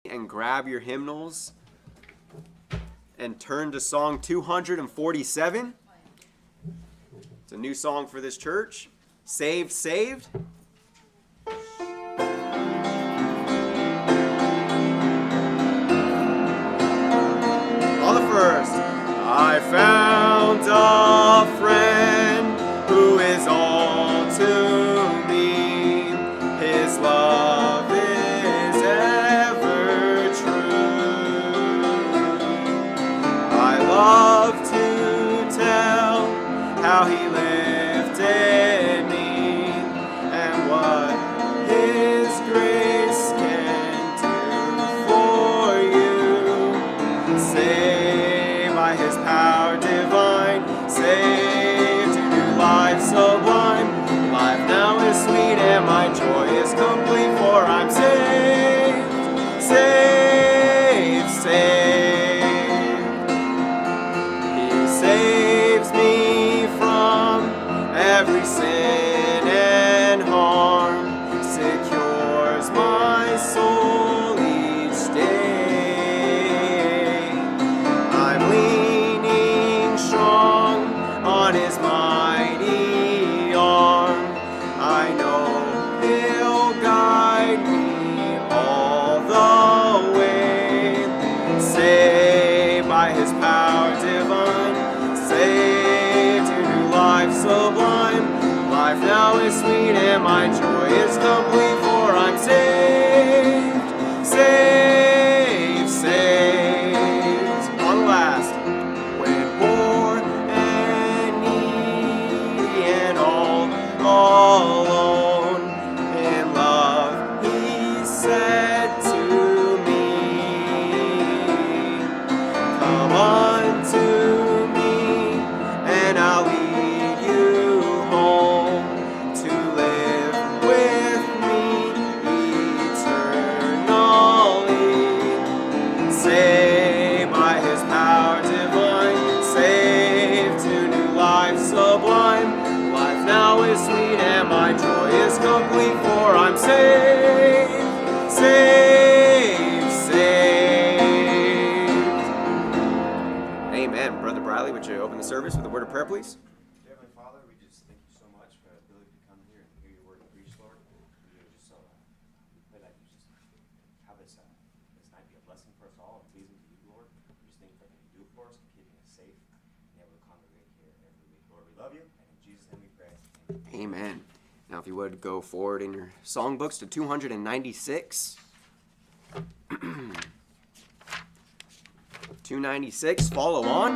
and grab your hymnals and turn to song 247. It's a new song for this church. Saved, Saved. On the first. I found a friend who is all to me. His love is ever true. I love to tell how he lifted me and what his grace can do for you. Saved by his power divine, saved to new life sublime. Life now is sweet and my joy is complete, for I'm saved, saved, saved. He saves me from every sin and harm, secures my soul each day. I'm leaning strong on his mighty arm. I know he'll guide me all the way. Saved by his power divine, saved to new life sublime. Life now is sweet and my joy is complete, for I'm saved, saved, saved. On the last. When poor and needy and all alone, in love he said to me, come unto me and I'll lead you home to live with me eternally. Saved by his power divine, saved to new life sublime. Life now is sweet and my joy is complete, for I'm saved, saved, saved. Amen. Brother Briley, would you open the service with a word of prayer, please? Dear Heavenly Father, we just thank you so much for the ability to come here and hear your word preached, Lord. We just we pray that you just have this night be a blessing for us all and pleasing to you, Lord. We just thank you for everything you do for us, keeping us safe and able to congregate here every week. Lord, we love you, and in Jesus' name we pray. Amen. Now, if you would go forward in your songbooks to 296. 296, follow on.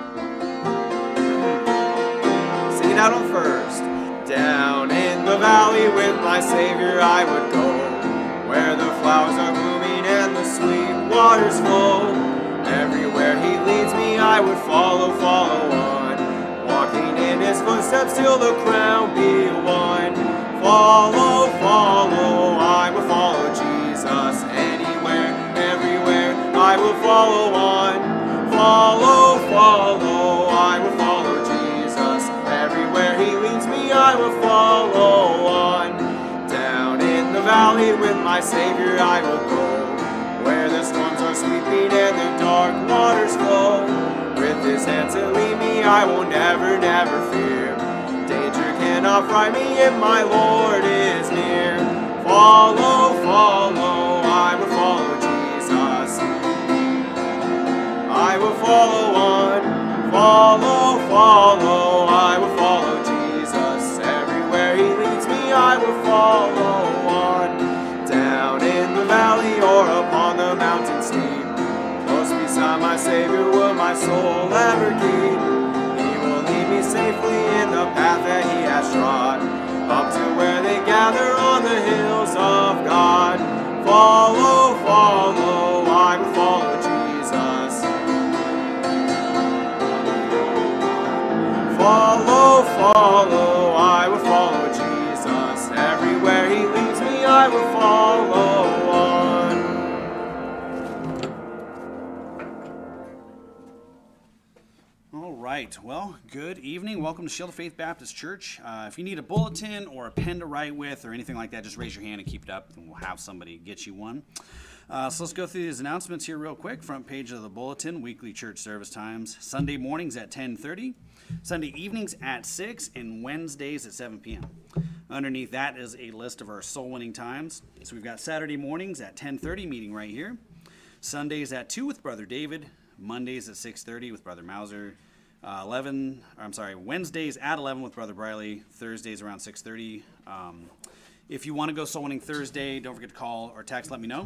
Sing it out on first. Down in the valley with my Savior I would go, where the flowers are blooming and the sweet waters flow. Everywhere he leads me I would follow, follow on, walking in his footsteps till the crown be won. Follow, follow, I will follow Jesus. Anywhere, everywhere, I will follow on. Follow, follow, I will follow Jesus. Everywhere he leads me, I will follow on. Down in the valley with my Savior I will go, where the storms are sweeping and the dark waters flow. With his hands that lead me, I will never, never fear. Danger cannot fright me if my Lord is near. Follow, follow, I will follow Jesus. I will follow on. Follow, follow, I will follow Jesus. Everywhere he leads me, I will follow on. Down in the valley or upon the mountain steep, close beside my Savior will my soul ever keep. He will lead me safely in the path that he has trod, up to where they gather on the hills of God. Follow, follow, I will follow Jesus. Follow, follow, I will follow Jesus. Everywhere he leads me, I will follow on. All right. Well, good evening. Welcome to Shield of Faith Baptist Church. If you need a bulletin or a pen to write with or anything like that, just raise your hand and keep it up, and we'll have somebody get you one. So let's go through these announcements here real quick. Front page of the bulletin, weekly church service times. Sunday mornings at 10:30, Sunday evenings at 6, and Wednesdays at 7 p.m. Underneath that is a list of our soul winning times. So we've got Saturday mornings at 10:30, meeting right here. Sundays at 2 with Brother David. Mondays at 6:30 with Brother Mauser. Wednesdays at 11 with Brother Briley. Thursdays around 6:30. If you want to go soul winning Thursday, don't forget to call or text, let me know,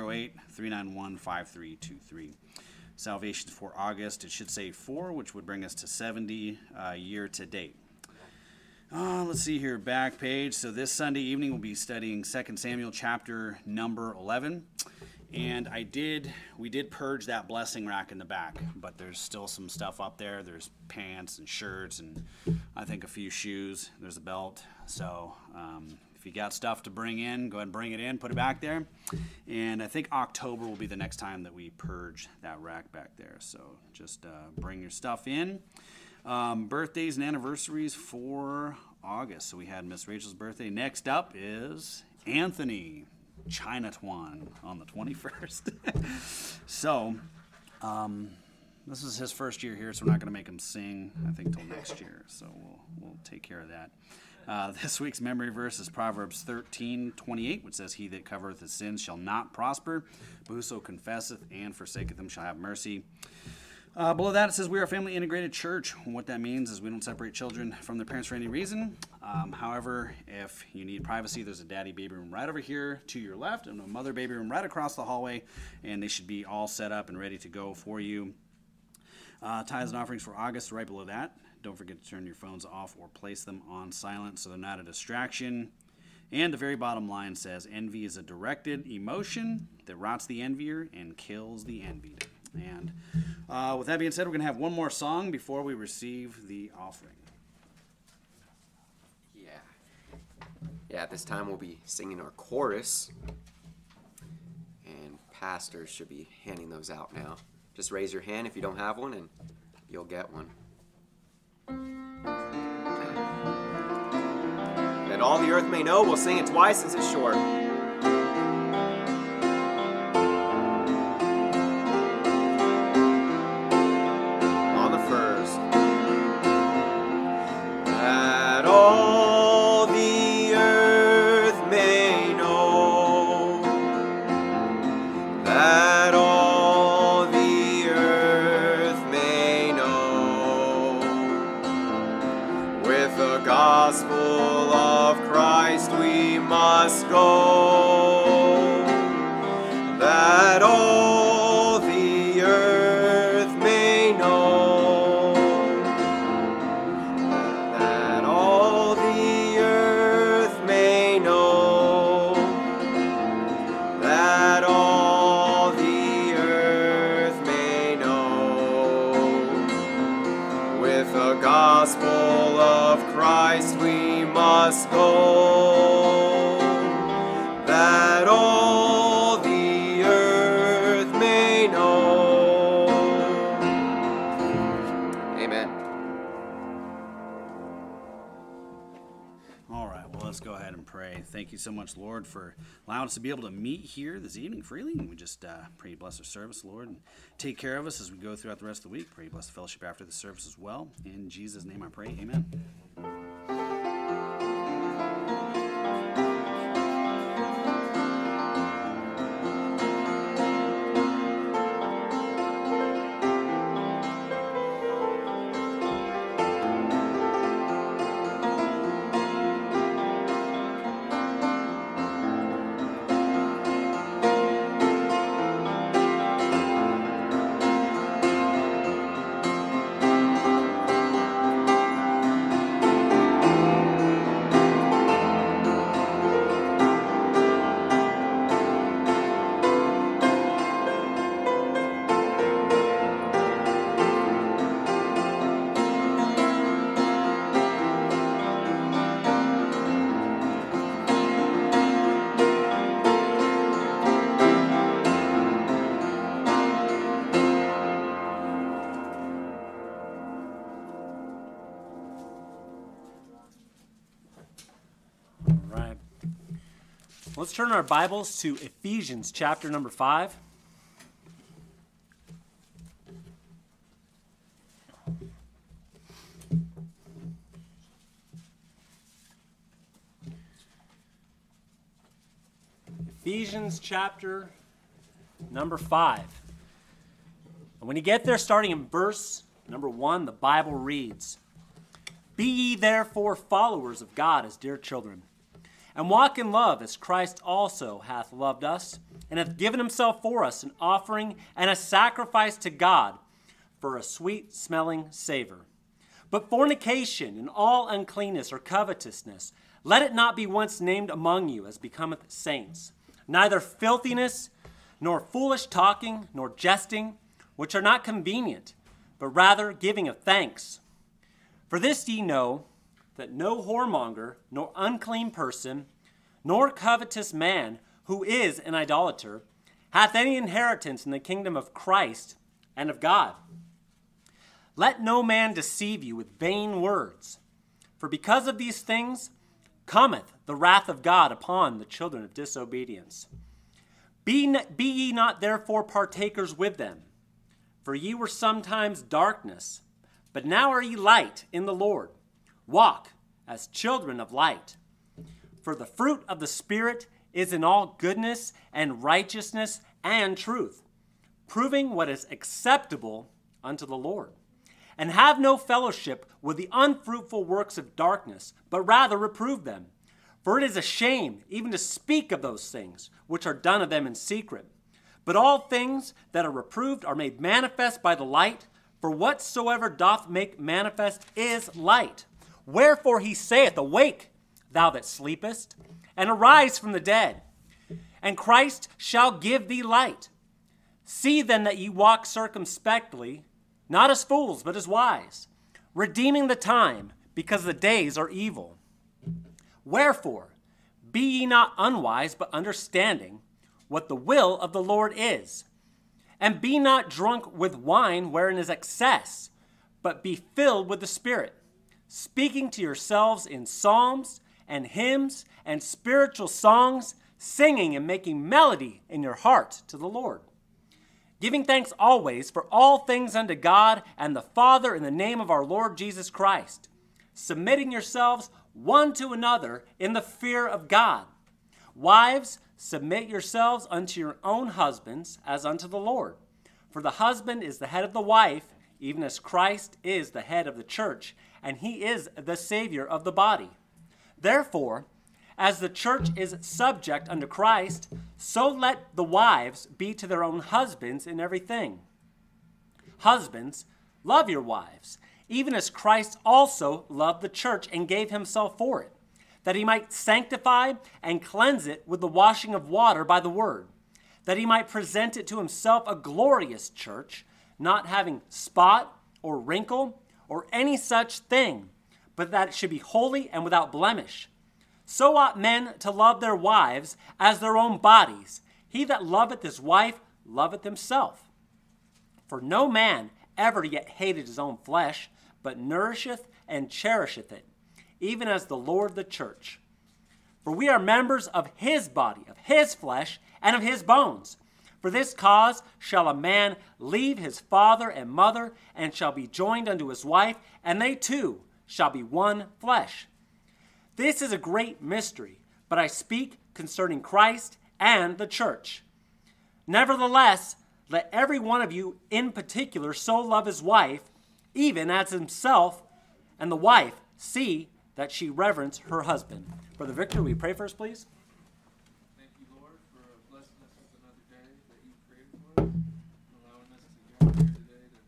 208-391-5323. Salvations for August, it should say 4, which would bring us to 70 year to date. Let's see here, back page. So this Sunday evening we'll be studying 2 Samuel chapter number 11. And we did purge that blessing rack in the back, but there's still some stuff up there. There's pants and shirts and I think a few shoes. There's a belt. So if you got stuff to bring in, go ahead and bring it in, put it back there. And I think October will be the next time that we purge that rack back there. So just bring your stuff in. Birthdays and anniversaries for August. So we had Miss Rachel's birthday. Next up is Anthony Chinatuan on the 21st. So this is his first year here, so we're not going to make him sing, I think, till next year. So we'll take care of that. This week's memory verse is Proverbs 13:28, which says, "He that covereth his sins shall not prosper, but whoso confesseth and forsaketh them shall have mercy." Below that, it says we are a family integrated church. What that means is we don't separate children from their parents for any reason. However, if you need privacy, there's a daddy baby room right over here to your left and a mother baby room right across the hallway, and they should be all set up and ready to go for you. Tithes and offerings for August right below that. Don't forget to turn your phones off or place them on silent so they're not a distraction. And the very bottom line says, envy is a directed emotion that rots the envier and kills the envied. And with that being said, we're going to have one more song before we receive the offering. Yeah, at this time we'll be singing our chorus, and pastors should be handing those out now. Just raise your hand if you don't have one, and you'll get one. That all the earth may know, we'll sing it twice since it's short. On the first. That all the earth may know, that all the earth may know, with the gospel of Christ we must go, that all the earth may know, that all the earth may know, that all the earth may know, with the gospel of Christ we must go, that all the earth may know. Amen. All right, well, let's go ahead and pray. Thank you so much, Lord, for allowing us to be able to meet here this evening freely. And we just pray you bless our service, Lord, and take care of us as we go throughout the rest of the week. Pray you bless the fellowship after the service as well. In Jesus' name I pray, amen. Let's turn our Bibles to Ephesians chapter number 5. Ephesians chapter number 5. And when you get there, starting in verse number 1, the Bible reads, "Be ye therefore followers of God as dear children, and walk in love as Christ also hath loved us, and hath given himself for us an offering and a sacrifice to God for a sweet-smelling savor. But fornication and all uncleanness or covetousness, let it not be once named among you as becometh saints, neither filthiness, nor foolish talking, nor jesting, which are not convenient, but rather giving of thanks. For this ye know, that no whoremonger, nor unclean person, nor covetous man, who is an idolater, hath any inheritance in the kingdom of Christ and of God. Let no man deceive you with vain words, for because of these things cometh the wrath of God upon the children of disobedience. Be ye not therefore partakers with them, for ye were sometimes darkness, but now are ye light in the Lord. Walk as children of light. For the fruit of the Spirit is in all goodness and righteousness and truth, proving what is acceptable unto the Lord. And have no fellowship with the unfruitful works of darkness, but rather reprove them. For it is a shame even to speak of those things which are done of them in secret. But all things that are reproved are made manifest by the light, for whatsoever doth make manifest is light. Wherefore he saith, Awake, thou that sleepest, and arise from the dead, and Christ shall give thee light. See then that ye walk circumspectly, not as fools, but as wise, redeeming the time, because the days are evil. Wherefore, be ye not unwise, but understanding what the will of the Lord is. And be not drunk with wine wherein is excess, but be filled with the Spirit, speaking to yourselves in psalms and hymns and spiritual songs, singing and making melody in your heart to the Lord, giving thanks always for all things unto God and the Father in the name of our Lord Jesus Christ, submitting yourselves one to another in the fear of God. Wives, submit yourselves unto your own husbands as unto the Lord. For the husband is the head of the wife, even as Christ is the head of the church, and he is the Savior of the body. Therefore, as the church is subject unto Christ, so let the wives be to their own husbands in everything. Husbands, love your wives, even as Christ also loved the church and gave himself for it, that he might sanctify and cleanse it with the washing of water by the word, that he might present it to himself a glorious church, not having spot or wrinkle or any such thing, but that it should be holy and without blemish. So ought men to love their wives as their own bodies. He that loveth his wife loveth himself. For no man ever yet hated his own flesh, but nourisheth and cherisheth it, even as the Lord the church. For we are members of his body, of his flesh, and of his bones. For this cause shall a man leave his father and mother, and shall be joined unto his wife, and they two shall be one flesh. This is a great mystery, but I speak concerning Christ and the church. Nevertheless, let every one of you in particular so love his wife, even as himself, and the wife see that she reverence her husband. Brother Victor, will you pray first, please? Thank you, Lord, for blessing us with another day that you created for us, and allowing us to gather here today to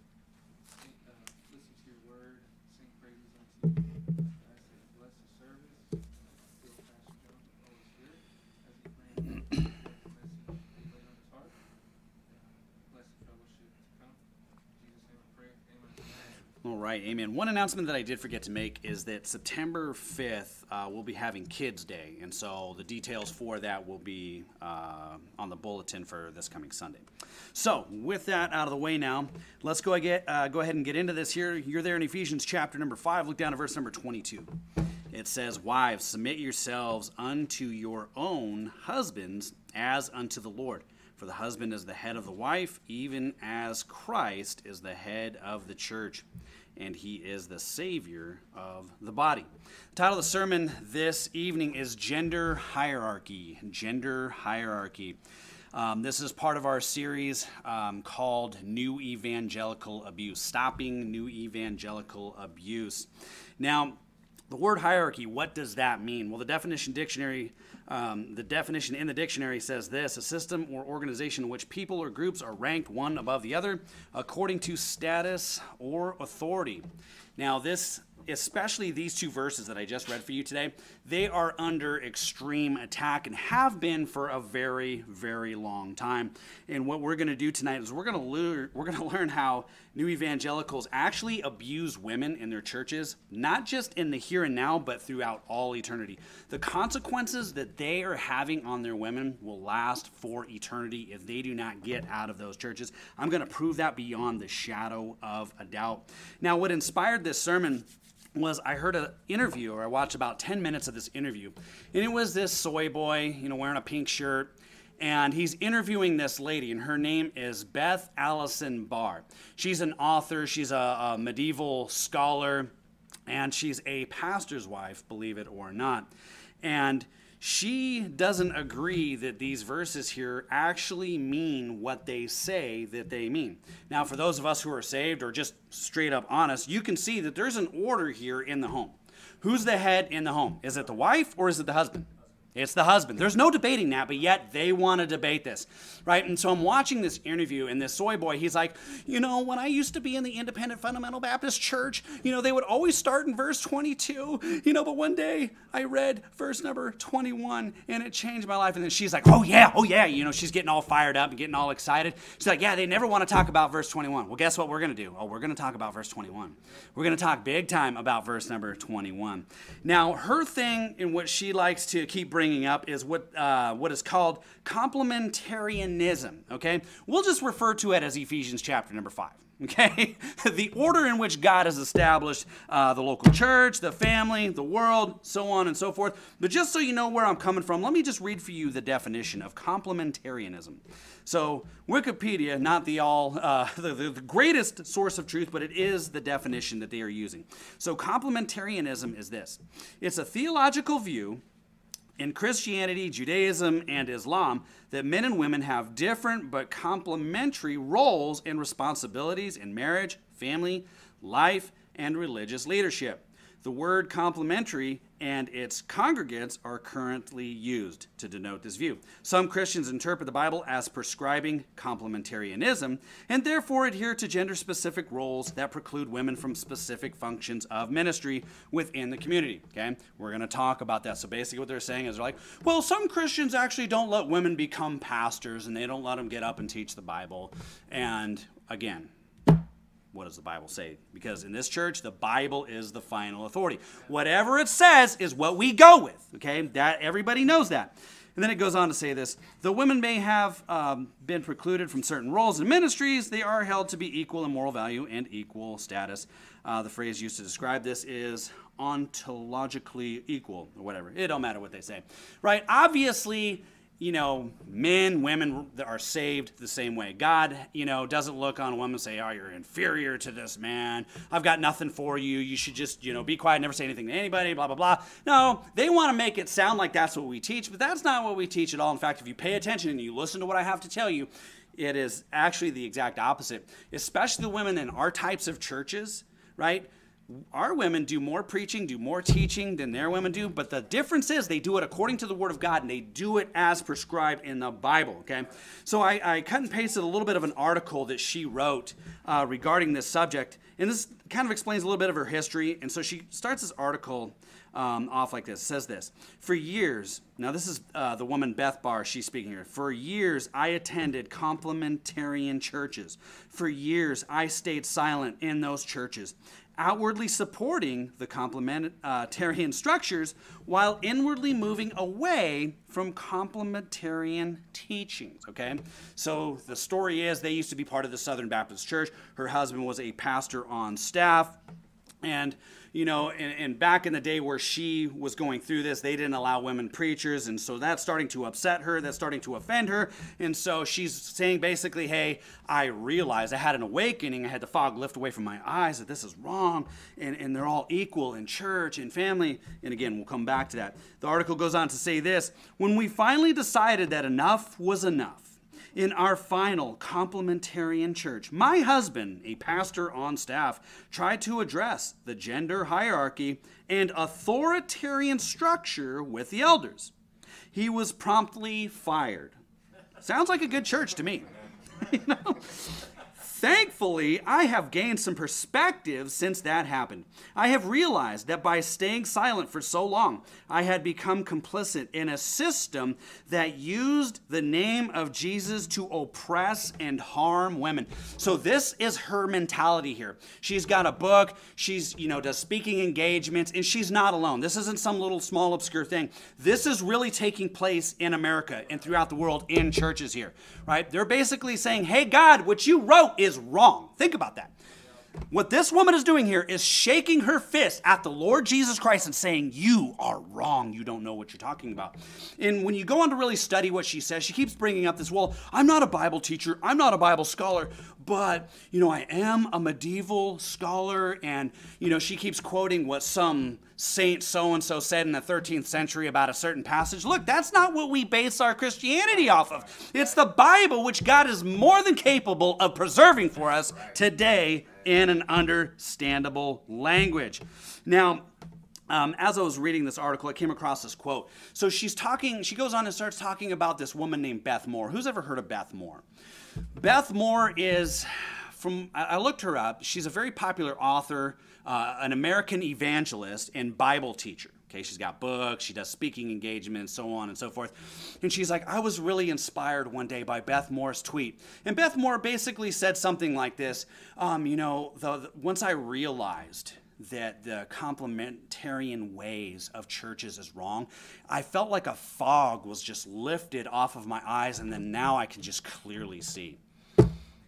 listen to your word, sing praises unto you. I ask that you bless the service, and fill Pastor Jones with the Holy Spirit as he brings the message you laid on his heart. Bless the fellowship to come. In Jesus' name I pray. Amen. All right, amen. One announcement that I did forget to make is that September 5th, we'll be having Kids Day, and so the details for that will be on the bulletin for this coming Sunday. So, with that out of the way now, let's go ahead and get into this here. You're there in Ephesians chapter number 5. Look down at verse number 22. It says, "Wives, submit yourselves unto your own husbands as unto the Lord. For the husband is the head of the wife, even as Christ is the head of the church, and he is the Savior of the body." The title of the sermon this evening is Gender Hierarchy. Gender Hierarchy. This is part of our series called New Evangelical Abuse, Stopping New Evangelical Abuse. Now, the word hierarchy, what does that mean? Well, the definition in the dictionary says this: a system or organization in which people or groups are ranked one above the other according to status or authority. Now, especially these two verses that I just read for you today, they are under extreme attack and have been for a very, very long time. And what we're going to do tonight is we're going to learn how new evangelicals actually abuse women in their churches, not just in the here and now, but throughout all eternity. The consequences that they are having on their women will last for eternity if they do not get out of those churches. I'm going to prove that beyond the shadow of a doubt. Now, what inspired this sermon was I heard an interview, or I watched about 10 minutes of this interview, and it was this soy boy, wearing a pink shirt, and he's interviewing this lady, and her name is Beth Allison Barr. She's an author, she's a medieval scholar, and she's a pastor's wife, believe it or not. And she doesn't agree that these verses here actually mean what they say that they mean. Now, for those of us who are saved or just straight up honest, you can see that there's an order here in the home. Who's the head in the home? Is it the wife or is it the husband? It's the husband. There's no debating that, but yet they want to debate this, right? And so I'm watching this interview, and this soy boy, he's like, when I used to be in the Independent Fundamental Baptist Church, they would always start in verse 22, but one day I read verse number 21, and it changed my life. And then she's like, oh yeah, she's getting all fired up and getting all excited. She's like, yeah, they never want to talk about verse 21. Well, guess what we're going to do? Oh, we're going to talk about verse 21. We're going to talk big time about verse number 21. Now, her thing in what she likes to keep bringing up is what is called complementarianism, okay? We'll just refer to it as Ephesians chapter number 5, okay? The order in which God has established the local church, the family, the world, so on and so forth. But just so you know where I'm coming from, let me just read for you the definition of complementarianism. So Wikipedia, not the greatest source of truth, but it is the definition that they are using. So complementarianism is this: it's a theological view in Christianity, Judaism, and Islam that men and women have different but complementary roles and responsibilities in marriage, family, life, and religious leadership. The word complementary and its congregants are currently used to denote this view. Some Christians interpret the Bible as prescribing complementarianism and therefore adhere to gender-specific roles that preclude women from specific functions of ministry within the community. Okay, we're going to talk about that. So basically what they're saying is they're like, well, some Christians actually don't let women become pastors and they don't let them get up and teach the Bible. And again, what does the Bible say? Because in this church, the Bible is the final authority. Whatever it says is what we go with, okay? That everybody knows that. And then it goes on to say this: the women may have been precluded from certain roles in ministries. They are held to be equal in moral value and equal status. The phrase used to describe this is ontologically equal, or whatever. It don't matter what they say, right? Obviously, men, women are saved the same way. God, doesn't look on a woman and say, oh, you're inferior to this man. I've got nothing for you. You should just, be quiet, never say anything to anybody, blah, blah, blah. No, they want to make it sound like that's what we teach, but that's not what we teach at all. In fact, if you pay attention and you listen to what I have to tell you, it is actually the exact opposite, especially the women in our types of churches, right? Our women do more preaching, do more teaching than their women do, but the difference is they do it according to the Word of God, and they do it as prescribed in the Bible, okay? So I cut and pasted a little bit of an article that she wrote regarding this subject, and this kind of explains a little bit of her history, and so she starts this article off like this. It says this: for years, now this is the woman Beth Barr, she's speaking here. For years, I attended complementarian churches. For years, I stayed silent in those churches, outwardly supporting the complementarian structures while inwardly moving away from complementarian teachings, okay? So the story is they used to be part of the Southern Baptist Church. Her husband was a pastor on staff. And, you know, and back in the day where she was going through this, they didn't allow women preachers. And so that's starting to upset her. That's starting to offend her. And so she's saying basically, hey, I realized I had an awakening. I had the fog lift away from my eyes that this is wrong. And they're all equal in church and family. And again, we'll come back to that. The article goes on to say this: when we finally decided that enough was enough, in our final complementarian church, my husband, a pastor on staff, tried to address the gender hierarchy and authoritarian structure with the elders. He was promptly fired. Sounds like a good church to me. You know? Thankfully, I have gained some perspective since that happened. I have realized that by staying silent for so long, I had become complicit in a system that used the name of Jesus to oppress and harm women. So this is her mentality here. She's got a book, she's, does speaking engagements, and she's not alone. This isn't some little small obscure thing. This is really taking place in America and throughout the world in churches here, right? They're basically saying, hey, God, what you wrote is wrong. Think about that. What this woman is doing here is shaking her fist at the Lord Jesus Christ and saying, you are wrong. You don't know what you're talking about. And when you go on to really study what she says, she keeps bringing up this, well, I'm not a Bible teacher. I'm not a Bible scholar, but, I am a medieval scholar. And, she keeps quoting what some saint so-and-so said in the 13th century about a certain passage. Look, that's not what we base our Christianity off of. It's the Bible, which God is more than capable of preserving for us today in an understandable language. Now, as I was reading this article, I came across this quote. So she goes on and starts talking about this woman named Beth Moore. Who's ever heard of Beth Moore? Beth Moore is, I looked her up. She's a very popular author, an American evangelist and Bible teacher. Okay, she's got books, she does speaking engagements, so on and so forth. And she's like, I was really inspired one day by Beth Moore's tweet. And Beth Moore basically said something like this, once I realized that the complementarian ways of churches is wrong, I felt like a fog was just lifted off of my eyes, and then now I can just clearly see. Do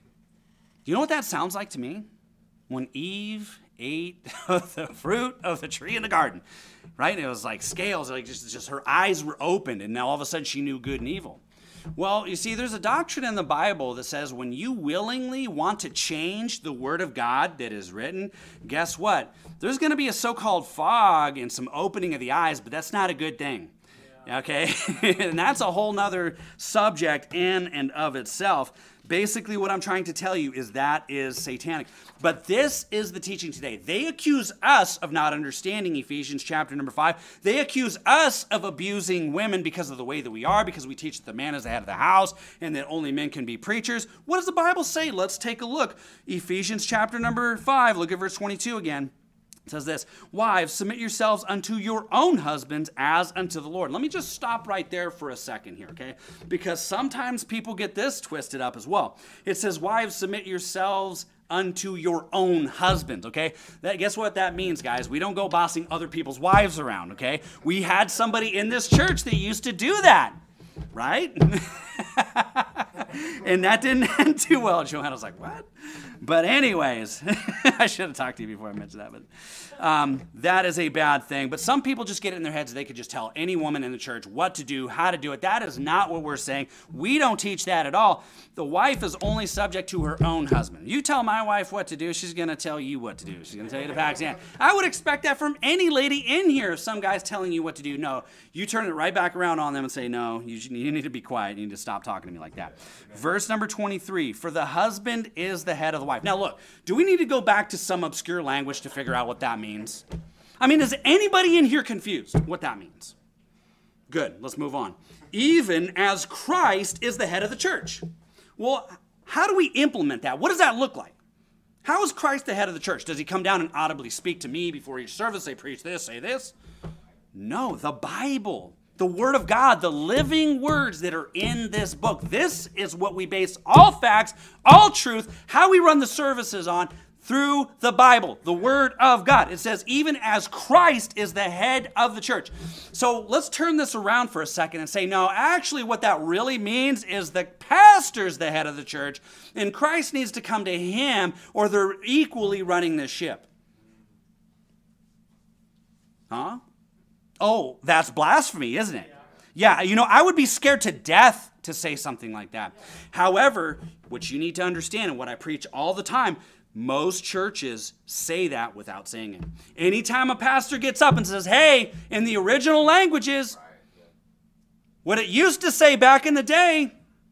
you know what that sounds like to me? When Eve ate the fruit of the tree in the garden, right? It was like scales, like just her eyes were opened, and now all of a sudden she knew good and evil. Well, you see, there's a doctrine in the Bible that says when you willingly want to change the word of God that is written, guess what? There's going to be a so-called fog and some opening of the eyes, but that's not a good thing. Okay? And that's a whole nother subject in and of itself. Basically, what I'm trying to tell you is that is satanic. But this is the teaching today. They accuse us of not understanding Ephesians chapter number 5. They accuse us of abusing women because of the way that we are, because we teach that the man is the head of the house and that only men can be preachers. What does the Bible say? Let's take a look. Ephesians chapter number 5. Look at verse 22 again. It says this: wives, submit yourselves unto your own husbands as unto the Lord. Let me just stop right there for a second here, okay? Because sometimes people get this twisted up as well. It says, wives, submit yourselves unto your own husbands, okay? Guess what that means, guys? We don't go bossing other people's wives around, okay? We had somebody in this church that used to do that, right? And that didn't end too well. Joanna was like, what? But anyways, I should have talked to you before I mentioned that, but that is a bad thing. But some people just get it in their heads that they could just tell any woman in the church what to do, how to do it. That is not what we're saying. We don't teach that at all. The wife is only subject to her own husband. You tell my wife what to do, she's going to tell you what to do. She's going to tell you to pack sand. I would expect that from any lady in here. If some guy's telling you what to do, no. You turn it right back around on them and say, no, you need to be quiet. You need to stop talking to me like that. Verse number 23, for the husband is the head of the wife. Now look, do we need to go back to some obscure language to figure out what that means? I mean, is anybody in here confused what that means? Good, let's move on. Even as Christ is the head of the church. Well, how do we implement that? What does that look like? How is Christ the head of the church? Does he come down and audibly speak to me before each service, say, preach this, say this? No, the Bible, the Word of God, the living words that are in this book. This is what we base all facts, all truth, how we run the services on, through the Bible, the Word of God. It says, even as Christ is the head of the church. So let's turn this around for a second and say, no, actually what that really means is the pastor's the head of the church, and Christ needs to come to him, or they're equally running this ship. Huh? Oh, that's blasphemy, isn't it? Yeah, I would be scared to death to say something like that. However, what you need to understand, and what I preach all the time, most churches say that without saying it. Anytime a pastor gets up and says, hey, in the original languages, what it used to say back in the day,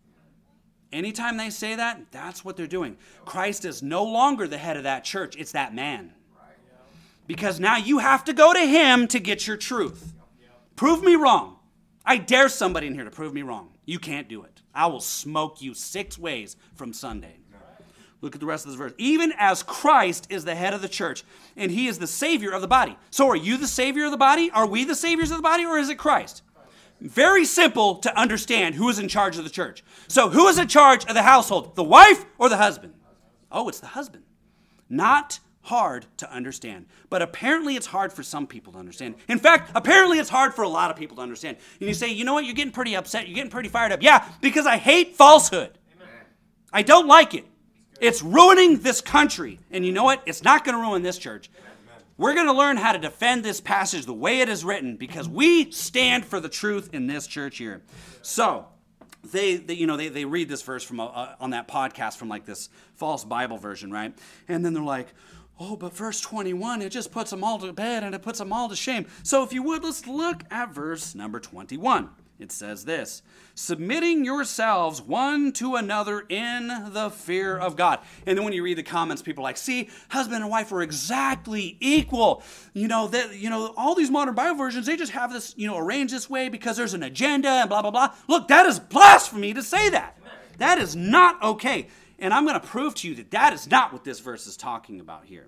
anytime they say that, that's what they're doing. Christ is no longer the head of that church. It's that man. Because now you have to go to him to get your truth. Prove me wrong. I dare somebody in here to prove me wrong. You can't do it. I will smoke you 6 ways from Sunday. Look at the rest of this verse. Even as Christ is the head of the church, and he is the Savior of the body. So are you the Savior of the body? Are we the Saviors of the body, or is it Christ? Very simple to understand who is in charge of the church. So who is in charge of the household? The wife or the husband? Oh, it's the husband. Not hard to understand. But apparently it's hard for some people to understand. In fact, apparently it's hard for a lot of people to understand. And you say, you know what, you're getting pretty upset. You're getting pretty fired up. Yeah, because I hate falsehood. Amen. I don't like it. It's ruining this country. And you know what? It's not going to ruin this church. Amen. We're going to learn how to defend this passage the way it is written because we stand for the truth in this church here. So, they read this verse from on that podcast from like this false Bible version, right? And then they're like, oh, but verse 21, it just puts them all to bed and it puts them all to shame. So if you would, let's look at verse number 21. It says this, submitting yourselves one to another in the fear of God. And then when you read the comments, people are like, see, husband and wife are exactly equal. All these modern Bible versions, they just have this, arranged this way because there's an agenda and blah, blah, blah. Look, that is blasphemy to say that. That is not okay. And I'm going to prove to you that that is not what this verse is talking about here.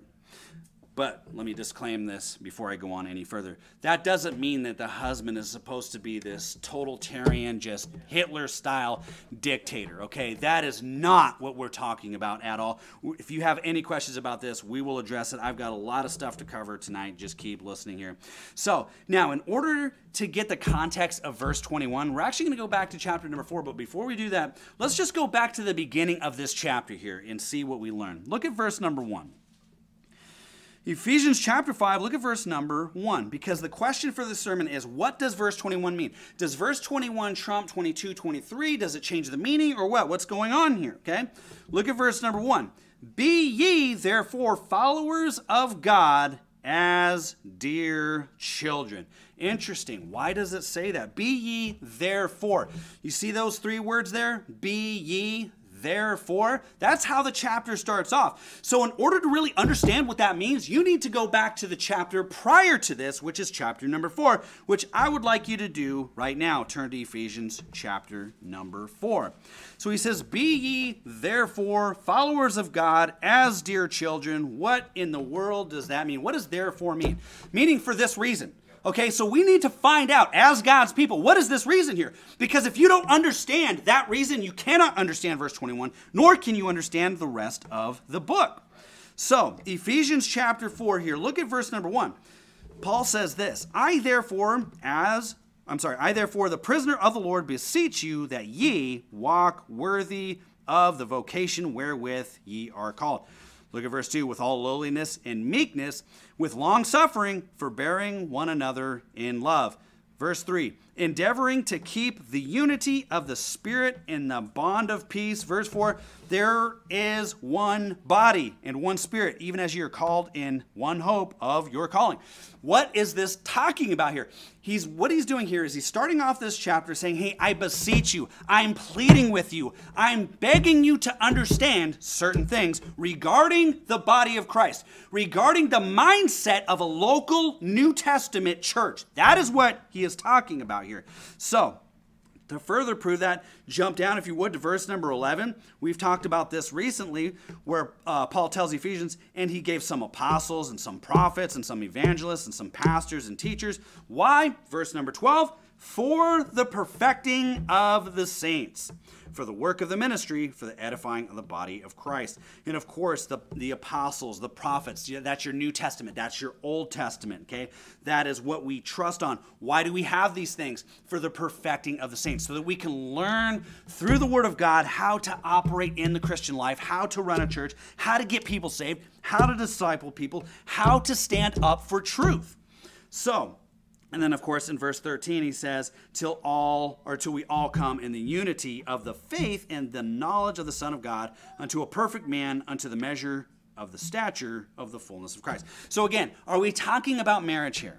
But let me disclaim this before I go on any further. That doesn't mean that the husband is supposed to be this totalitarian, just Hitler-style dictator, okay? That is not what we're talking about at all. If you have any questions about this, we will address it. I've got a lot of stuff to cover tonight. Just keep listening here. So, now, in order to get the context of verse 21, we're actually going to go back to chapter number 4. But before we do that, let's just go back to the beginning of this chapter here and see what we learn. Look at verse number 1. Ephesians chapter 5, look at verse number 1, because the question for this sermon is, what does verse 21 mean? Does verse 21 trump 22, 23? Does it change the meaning or what? What's going on here, okay? Look at verse number 1. Be ye therefore followers of God as dear children. Interesting. Why does it say that? Be ye therefore. You see those 3 words there? Be ye therefore. That's how the chapter starts off. So in order to really understand what that means, you need to go back to the chapter prior to this, which is chapter number 4, which I would like you to do right now. Turn to Ephesians chapter number 4. So he says, be ye therefore followers of God as dear children. What in the world does that mean? What does therefore mean? Meaning for this reason. Okay, so we need to find out, as God's people, what is this reason here? Because if you don't understand that reason, you cannot understand verse 21, nor can you understand the rest of the book. So, Ephesians chapter 4 here, look at verse number 1. Paul says this, I therefore, the prisoner of the Lord, beseech you that ye walk worthy of the vocation wherewith ye are called. Look at verse 2, with all lowliness and meekness, with long suffering, forbearing one another in love. Verse 3, endeavoring to keep the unity of the Spirit in the bond of peace. Verse 4, there is one body and one Spirit, even as you are called in one hope of your calling. What is this talking about here? What he's doing here is he's starting off this chapter saying, hey, I beseech you, I'm pleading with you, I'm begging you to understand certain things regarding the body of Christ, regarding the mindset of a local New Testament church. That is what he is talking about here. So, to further prove that, jump down, if you would, to verse number 11. We've talked about this recently, where Paul tells Ephesians, and he gave some apostles and some prophets and some evangelists and some pastors and teachers. Why? Verse number 12, for the perfecting of the saints, for the work of the ministry, for the edifying of the body of Christ. And of course, the apostles, the prophets, that's your New Testament, that's your Old Testament, okay? That is what we trust on. Why do we have these things? For the perfecting of the saints, so that we can learn through the Word of God how to operate in the Christian life, how to run a church, how to get people saved, how to disciple people, how to stand up for truth. So, and then of course in verse 13 he says, till we all come in the unity of the faith and the knowledge of the Son of God, unto a perfect man, unto the measure of the stature of the fullness of Christ. So again, are we talking about marriage here?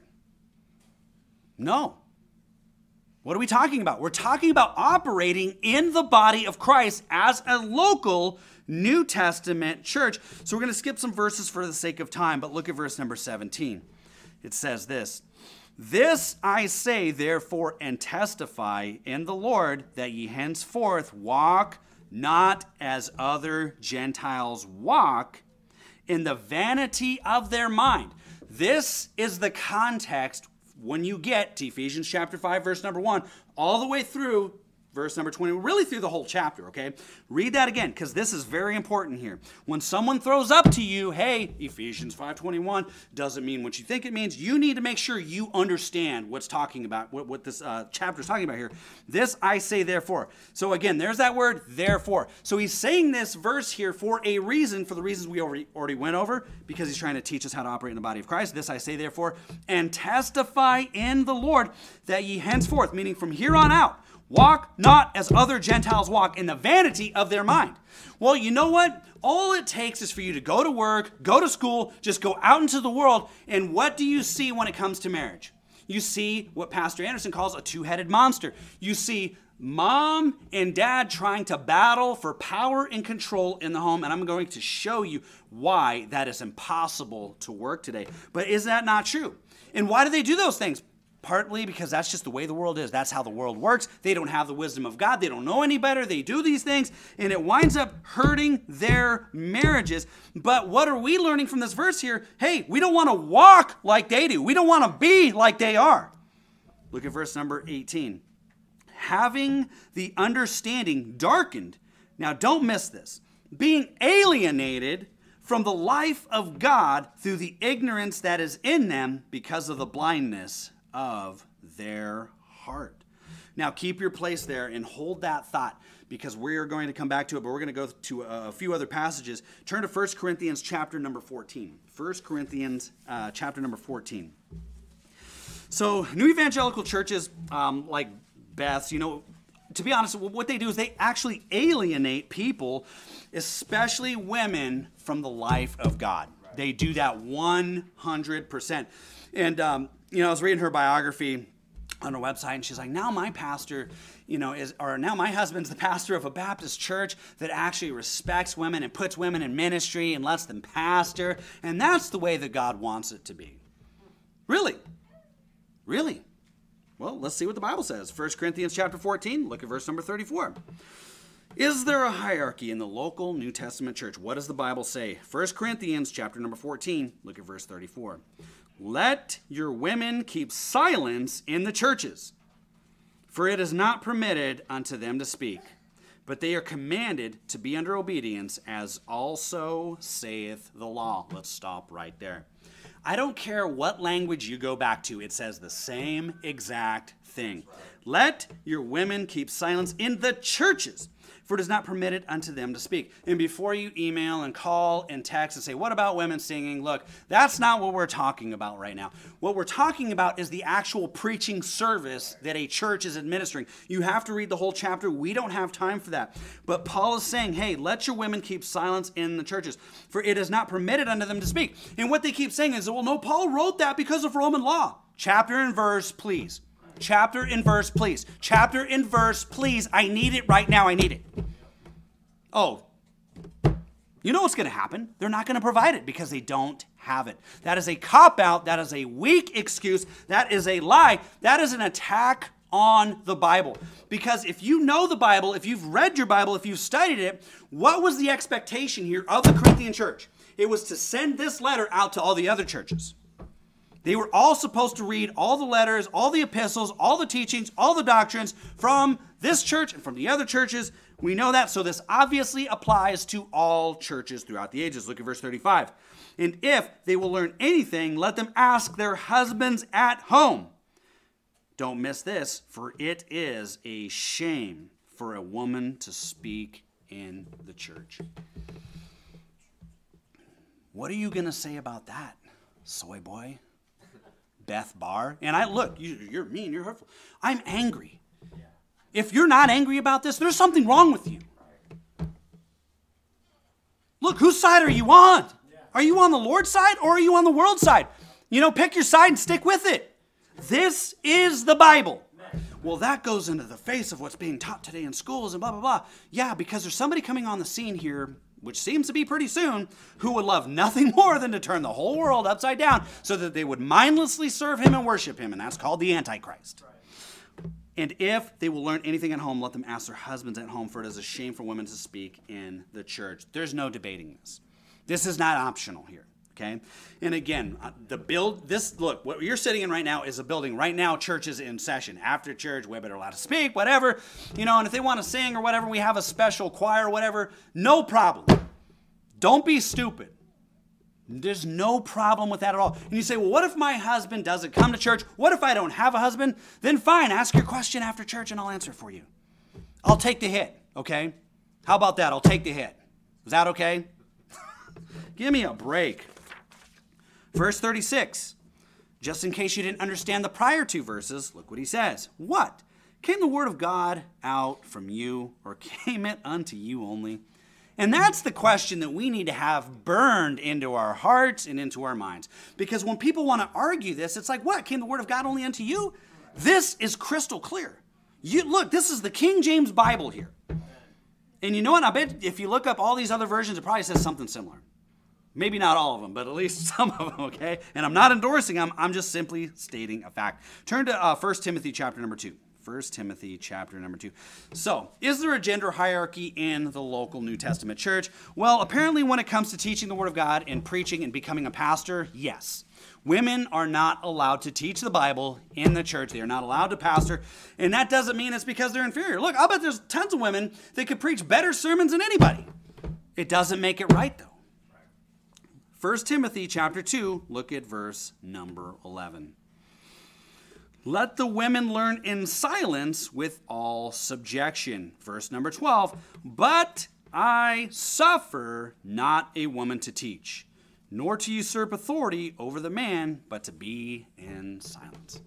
No. What are we talking about? We're talking about operating in the body of Christ as a local New Testament church. So we're going to skip some verses for the sake of time, but look at verse number 17. It says this, this I say therefore and testify in the Lord, that ye henceforth walk not as other Gentiles walk, in the vanity of their mind. This is the context when you get to Ephesians chapter 5, verse number 1, all the way through verse number 20, really through the whole chapter, okay? Read that again, because this is very important here. When someone throws up to you, hey, Ephesians 5:21 doesn't mean what you think it means, you need to make sure you understand what's talking about, what this chapter is talking about here. This I say therefore. So again, there's that word, therefore. So he's saying this verse here for a reason, for the reasons we already went over, because he's trying to teach us how to operate in the body of Christ. This I say therefore, and testify in the Lord, that ye henceforth, meaning from here on out, walk not as other Gentiles walk, in the vanity of their mind. Well, you know what? All it takes is for you to go to work, go to school, just go out into the world, and what do you see when it comes to marriage? You see what Pastor Anderson calls a two-headed monster. You see mom and dad trying to battle for power and control in the home, and I'm going to show you why that is impossible to work today. But is that not true? And why do they do those things? Partly because that's just the way the world is. That's how the world works. They don't have the wisdom of God. They don't know any better. They do these things, and it winds up hurting their marriages. But what are we learning from this verse here? Hey, we don't want to walk like they do. We don't want to be like they are. Look at verse number 18. Having the understanding darkened. Now, don't miss this. Being alienated from the life of God through the ignorance that is in them because of the blindness of their heart. Now keep your place there and hold that thought, because we are going to come back to it, but we're going to go to a few other passages. Turn to 1 Corinthians chapter number 14. 1 Corinthians chapter number 14. So new evangelical churches like Beth's, to be honest, what they do is they actually alienate people, especially women, from the life of God. Right. They do that 100%. And I was reading her biography on her website, and she's like, now my pastor, now my husband's the pastor of a Baptist church that actually respects women and puts women in ministry and lets them pastor, and that's the way that God wants it to be. Really? Really? Well, let's see what the Bible says. 1 Corinthians chapter 14, look at verse number 34. Is there a hierarchy in the local New Testament church? What does the Bible say? 1 Corinthians chapter number 14, look at verse 34. Let your women keep silence in the churches, for it is not permitted unto them to speak, but they are commanded to be under obedience, as also saith the law. Let's stop right there. I don't care what language you go back to, it says the same exact thing. Let your women keep silence in the churches, for it is not permitted unto them to speak. And before you email and call and text and say, what about women singing? Look, that's not what we're talking about right now. What we're talking about is the actual preaching service that a church is administering. You have to read the whole chapter. We don't have time for that. But Paul is saying, hey, let your women keep silence in the churches, for it is not permitted unto them to speak. And what they keep saying is, well, no, Paul wrote that because of Roman law. Chapter and verse, please. Chapter and verse, please. Chapter and verse, please. I need it right now. I need it. Oh, you know what's going to happen? They're not going to provide it because they don't have it. That is a cop-out. That is a weak excuse. That is a lie. That is an attack on the Bible. Because if you know the Bible, if you've read your Bible, if you've studied it, what was the expectation here of the Corinthian church? It was to send this letter out to all the other churches. They were all supposed to read all the letters, all the epistles, all the teachings, all the doctrines from this church and from the other churches. We know that, so this obviously applies to all churches throughout the ages. Look at verse 35. And if they will learn anything, let them ask their husbands at home. Don't miss this, for it is a shame for a woman to speak in the church. What are you going to say about that, soy boy? Beth Barr, and you're mean, you're hurtful. I'm angry. If you're not angry about this, there's something wrong with you. Look, whose side are you on? Are you on the Lord's side or are you on the world's side? Pick your side and stick with it. This is the Bible. Well, that goes into the face of what's being taught today in schools and blah, blah, blah. Yeah, because there's somebody coming on the scene here, which seems to be pretty soon, who would love nothing more than to turn the whole world upside down so that they would mindlessly serve him and worship him, and that's called the Antichrist. And if they will learn anything at home, let them ask their husbands at home, for it is a shame for women to speak in the church. There's no debating this. This is not optional here, okay? And again, what you're sitting in right now is a building. Right now, church is in session. After church, women are allowed to speak, whatever. And if they want to sing or whatever, we have a special choir or whatever, no problem. Don't be stupid. There's no problem with that at all. And you say, well, what if my husband doesn't come to church? What if I don't have a husband? Then fine, ask your question after church and I'll answer for you. I'll take the hit, okay? How about that? I'll take the hit. Is that okay? Give me a break. Verse 36. Just in case you didn't understand the prior two verses, look what he says. What? Came the word of God out from you, or came it unto you only? And that's the question that we need to have burned into our hearts and into our minds. Because when people want to argue this, it's like, what? Came the word of God only unto you? This is crystal clear. Look, this is the King James Bible here. And you know what? I bet if you look up all these other versions, it probably says something similar. Maybe not all of them, but at least some of them, okay? And I'm not endorsing them. I'm just simply stating a fact. Turn to 1 Timothy chapter number 2. 1 Timothy chapter number 2. So, is there a gender hierarchy in the local New Testament church? Well, apparently when it comes to teaching the Word of God and preaching and becoming a pastor, yes. Women are not allowed to teach the Bible in the church. They are not allowed to pastor. And that doesn't mean it's because they're inferior. Look, I'll bet there's tons of women that could preach better sermons than anybody. It doesn't make it right, though. 1 Timothy chapter 2, look at verse number 11. Let the women learn in silence with all subjection. Verse number 12. But I suffer not a woman to teach, nor to usurp authority over the man, but to be in silence.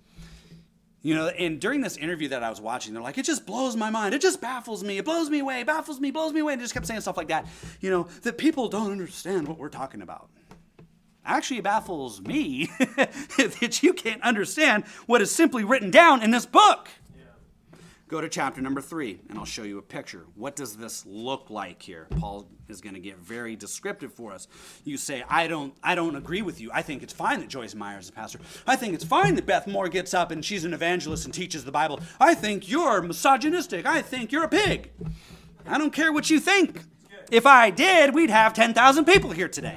And during this interview that I was watching, they're like, it just blows my mind. It just baffles me. It blows me away. It baffles me, blows me away. And they just kept saying stuff like that. That people don't understand what we're talking about. Actually, it baffles me that you can't understand what is simply written down in this book. Yeah. Go to chapter number 3, and I'll show you a picture. What does this look like here? Paul is going to get very descriptive for us. You say, I don't agree with you. I think it's fine that Joyce Meyer is a pastor. I think it's fine that Beth Moore gets up and she's an evangelist and teaches the Bible. I think you're misogynistic. I think you're a pig. I don't care what you think. If I did, we'd have 10,000 people here today.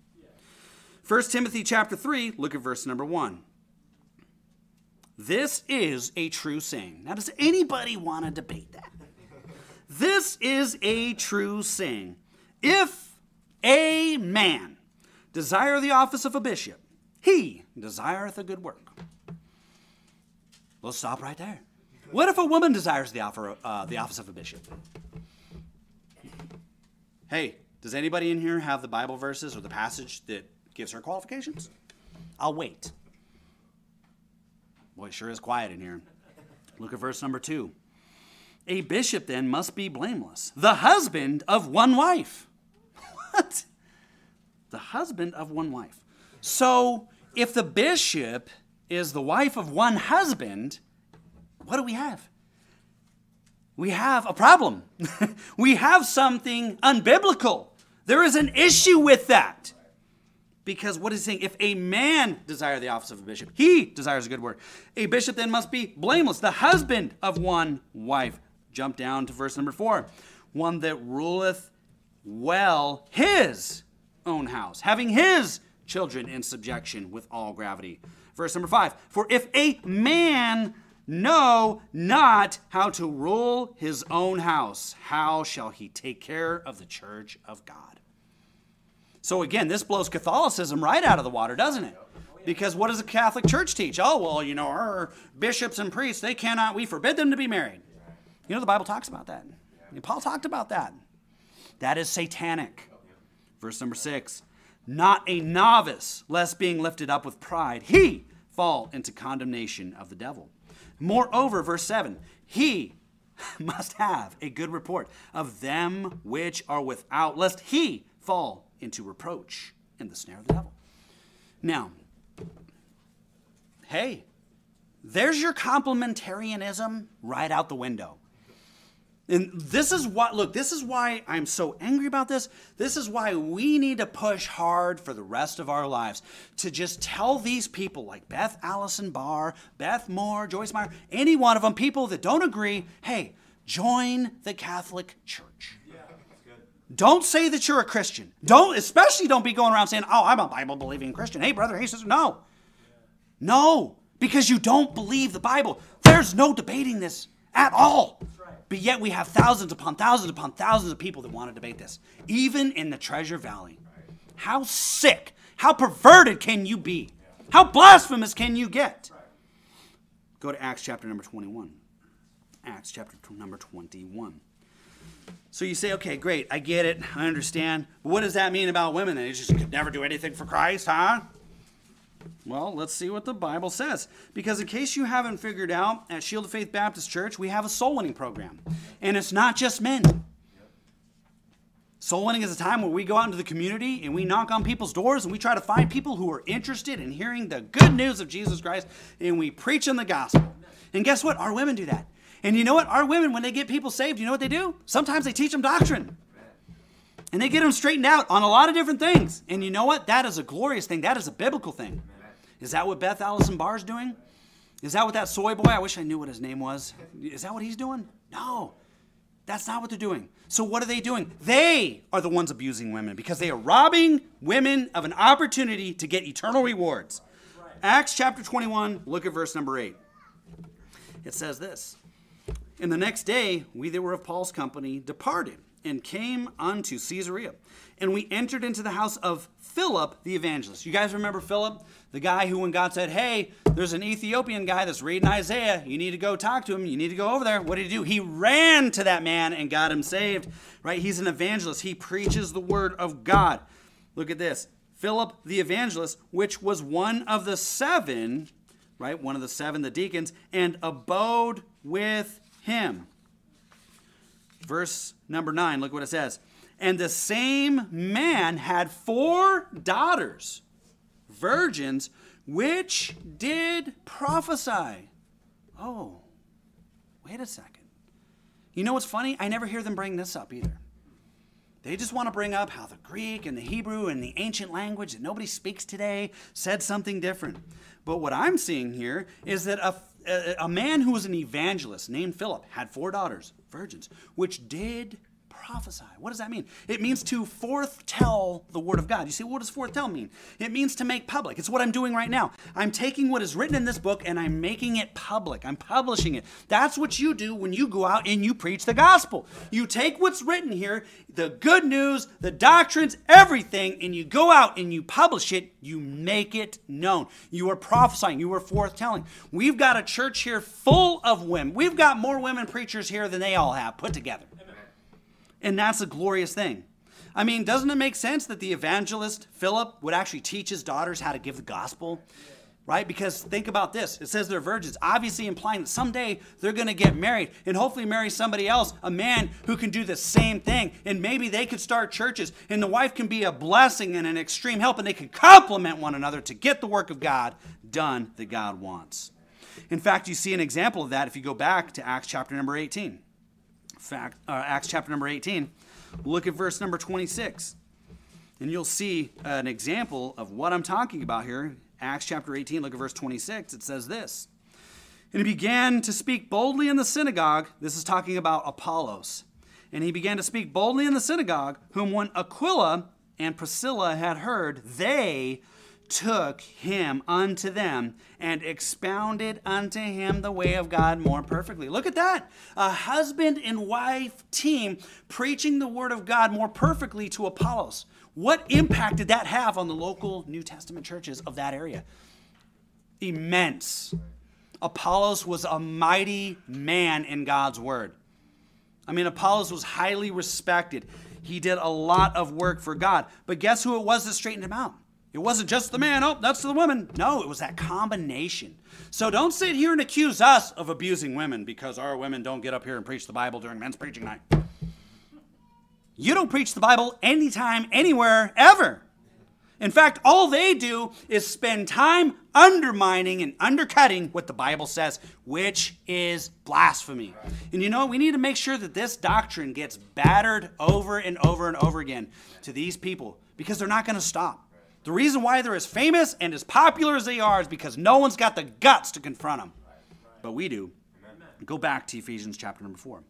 1 Timothy chapter 3, look at verse number 1. This is a true saying. Now, does anybody want to debate that? This is a true saying. If a man desire the office of a bishop, he desireth a good work. We'll stop right there. What if a woman desires the office of a bishop? Hey, does anybody in here have the Bible verses or the passage that gives her qualifications? I'll wait. Boy, it sure is quiet in here. Look at verse number 2. A bishop then must be blameless, the husband of one wife. What? The husband of one wife. So, if the bishop is the wife of one husband, what do we have? We have a problem. We have something unbiblical. There is an issue with that. Because what is he saying? If a man desire the office of a bishop, he desires a good work. A bishop then must be blameless, the husband of one wife. Jump down to verse number 4. One that ruleth well his own house, having his children in subjection with all gravity. Verse number 5. For if a man know not how to rule his own house, how shall he take care of the church of God? So again, this blows Catholicism right out of the water, doesn't it? Because what does the Catholic Church teach? Oh, well, our bishops and priests, we forbid them to be married. The Bible talks about that. Paul talked about that. That is satanic. Verse number 6. Not a novice, lest being lifted up with pride, he fall into condemnation of the devil. Moreover, verse 7, he must have a good report of them which are without, lest he fall into reproach in the snare of the devil. Now, hey, there's your complementarianism right out the window. And this is why I'm so angry about this. This is why we need to push hard for the rest of our lives to just tell these people like Beth Allison Barr, Beth Moore, Joyce Meyer, any one of them, people that don't agree, hey, join the Catholic Church. Don't say that you're a Christian. Especially don't be going around saying, oh, I'm a Bible-believing Christian. Hey, brother, hey, sister. No. No, because you don't believe the Bible. There's no debating this at all. But yet we have thousands upon thousands upon thousands of people that want to debate this, even in the Treasure Valley. How sick, how perverted can you be? How blasphemous can you get? Go to Acts chapter number 21. Acts chapter number 21. So you say, okay, great, I get it, I understand. But what does that mean about women? They just could never do anything for Christ, huh? Well, let's see what the Bible says. Because in case you haven't figured out, at Shield of Faith Baptist Church, we have a soul winning program. And it's not just men. Soul winning is a time where we go out into the community and we knock on people's doors and we try to find people who are interested in hearing the good news of Jesus Christ, and we preach them the gospel. And guess what? Our women do that. And you know what? Our women, when they get people saved, you know what they do? Sometimes they teach them doctrine. And they get them straightened out on a lot of different things. And you know what? That is a glorious thing. That is a biblical thing. Is that what Beth Allison Barr is doing? Is that what that soy boy, I wish I knew what his name was. Is that what he's doing? No. That's not what they're doing. So what are they doing? They are the ones abusing women because they are robbing women of an opportunity to get eternal rewards. Right. Acts chapter 21, look at verse number 8. It says this. And the next day, we that were of Paul's company departed and came unto Caesarea. And we entered into the house of Philip the evangelist. You guys remember Philip? The guy who, when God said, hey, there's an Ethiopian guy that's reading Isaiah. You need to go talk to him. You need to go over there. What did he do? He ran to that man and got him saved. Right? He's an evangelist. He preaches the word of God. Look at this. Philip the evangelist, which was one of the seven, right? One of the seven, the deacons, and abode with him. Verse number 9, look what it says. And the same man had 4 daughters, virgins, which did prophesy. Oh, wait a second. You know what's funny? I never hear them bring this up either. They just want to bring up how the Greek and the Hebrew and the ancient language that nobody speaks today said something different. But what I'm seeing here is that a man who was an evangelist named Philip had 4 daughters, virgins, which did prophesy. What does that mean? It means to foretell the word of God. You say, what does foretell mean? It means to make public. It's what I'm doing right now. I'm taking what is written in this book and I'm making it public. I'm publishing it. That's what you do when you go out and you preach the gospel. You take what's written here, the good news, the doctrines, everything, and you go out and you publish it. You make it known. You are prophesying. You are foretelling. We've got a church here full of women. We've got more women preachers here than they all have put together. And that's a glorious thing. I mean, doesn't it make sense that the evangelist, Philip, would actually teach his daughters how to give the gospel? Right? Because think about this. It says they're virgins, obviously implying that someday they're going to get married and hopefully marry somebody else, a man who can do the same thing. And maybe they could start churches and the wife can be a blessing and an extreme help and they can complement one another to get the work of God done that God wants. In fact, you see an example of that if you go back to Acts chapter number 18. Acts chapter number 18, look at verse number 26. And you'll see an example of what I'm talking about here. Acts chapter 18, look at verse 26. It says this. And he began to speak boldly in the synagogue. This is talking about Apollos. And he began to speak boldly in the synagogue, whom when Aquila and Priscilla had heard, they took him unto them and expounded unto him the way of God more perfectly. Look at that. A husband and wife team preaching the word of God more perfectly to Apollos. What impact did that have on the local New Testament churches of that area? Immense. Apollos was a mighty man in God's word. I mean, Apollos was highly respected. He did a lot of work for God. But guess who it was that straightened him out? It wasn't just the man, oh, that's the woman. No, it was that combination. So don't sit here and accuse us of abusing women because our women don't get up here and preach the Bible during men's preaching night. You don't preach the Bible anytime, anywhere, ever. In fact, all they do is spend time undermining and undercutting what the Bible says, which is blasphemy. And you know, we need to make sure that this doctrine gets battered over and over and over again to these people because they're not going to stop. The reason why they're as famous and as popular as they are is because no one's got the guts to confront them. But we do. Go back to Ephesians chapter number 4.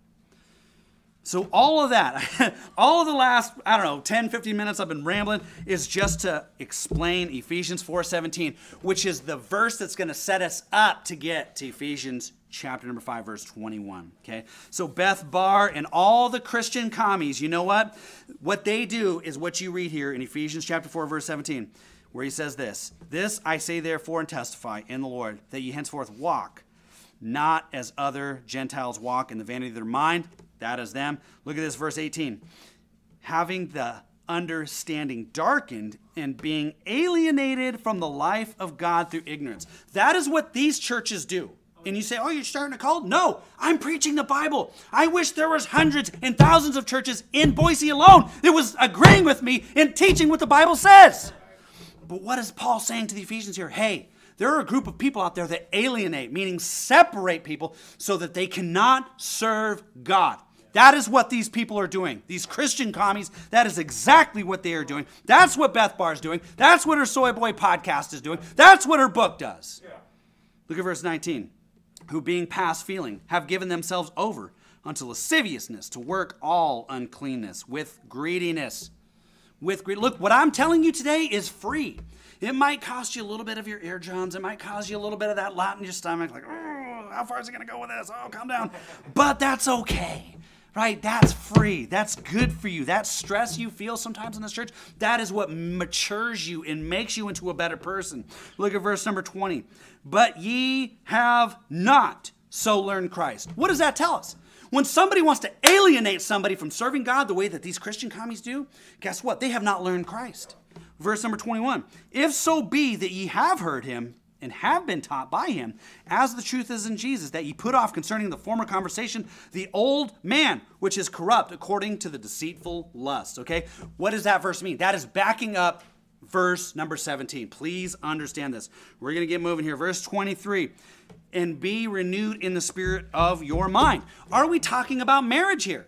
So all of that, all of the last, 10, 15 minutes I've been rambling is just to explain Ephesians 4:17, which is the verse that's going to set us up to get to Ephesians chapter number 5, verse 21. Okay? So Beth Barr and all the Christian commies, you know what? What they do is what you read here in Ephesians chapter 4, verse 17, where he says this, "This I say therefore and testify in the Lord, that ye henceforth walk, not as other Gentiles walk in the vanity of their mind." That is them. Look at this, verse 18. "Having the understanding darkened and being alienated from the life of God through ignorance." That is what these churches do. And you say, oh, you're starting a cult? No, I'm preaching the Bible. I wish there was hundreds and thousands of churches in Boise alone that was agreeing with me and teaching what the Bible says. But what is Paul saying to the Ephesians here? Hey, there are a group of people out there that alienate, meaning separate people so that they cannot serve God. That is what these people are doing. These Christian commies, that is exactly what they are doing. That's what Beth Barr is doing. That's what her Soy Boy podcast is doing. That's what her book does. Yeah. Look at verse 19. "Who being past feeling have given themselves over unto lasciviousness to work all uncleanness with greediness." Look, what I'm telling you today is free. It might cost you a little bit of your eardrums. It might cause you a little bit of that lot in your stomach. Like, oh, how far is it going to go with this? Oh, calm down. But that's okay. Right? That's free. That's good for you. That stress you feel sometimes in this church, that is what matures you and makes you into a better person. Look at verse number 20. "But ye have not so learned Christ." What does that tell us? When somebody wants to alienate somebody from serving God the way that these Christian commies do, guess what? They have not learned Christ. Verse number 21. "If so be that ye have heard him, and have been taught by him, as the truth is in Jesus, that ye put off concerning the former conversation the old man, which is corrupt according to the deceitful lusts." Okay? What does that verse mean? That is backing up verse number 17. Please understand this. We're going to get moving here. Verse 23. "And be renewed in the spirit of your mind." Are we talking about marriage here?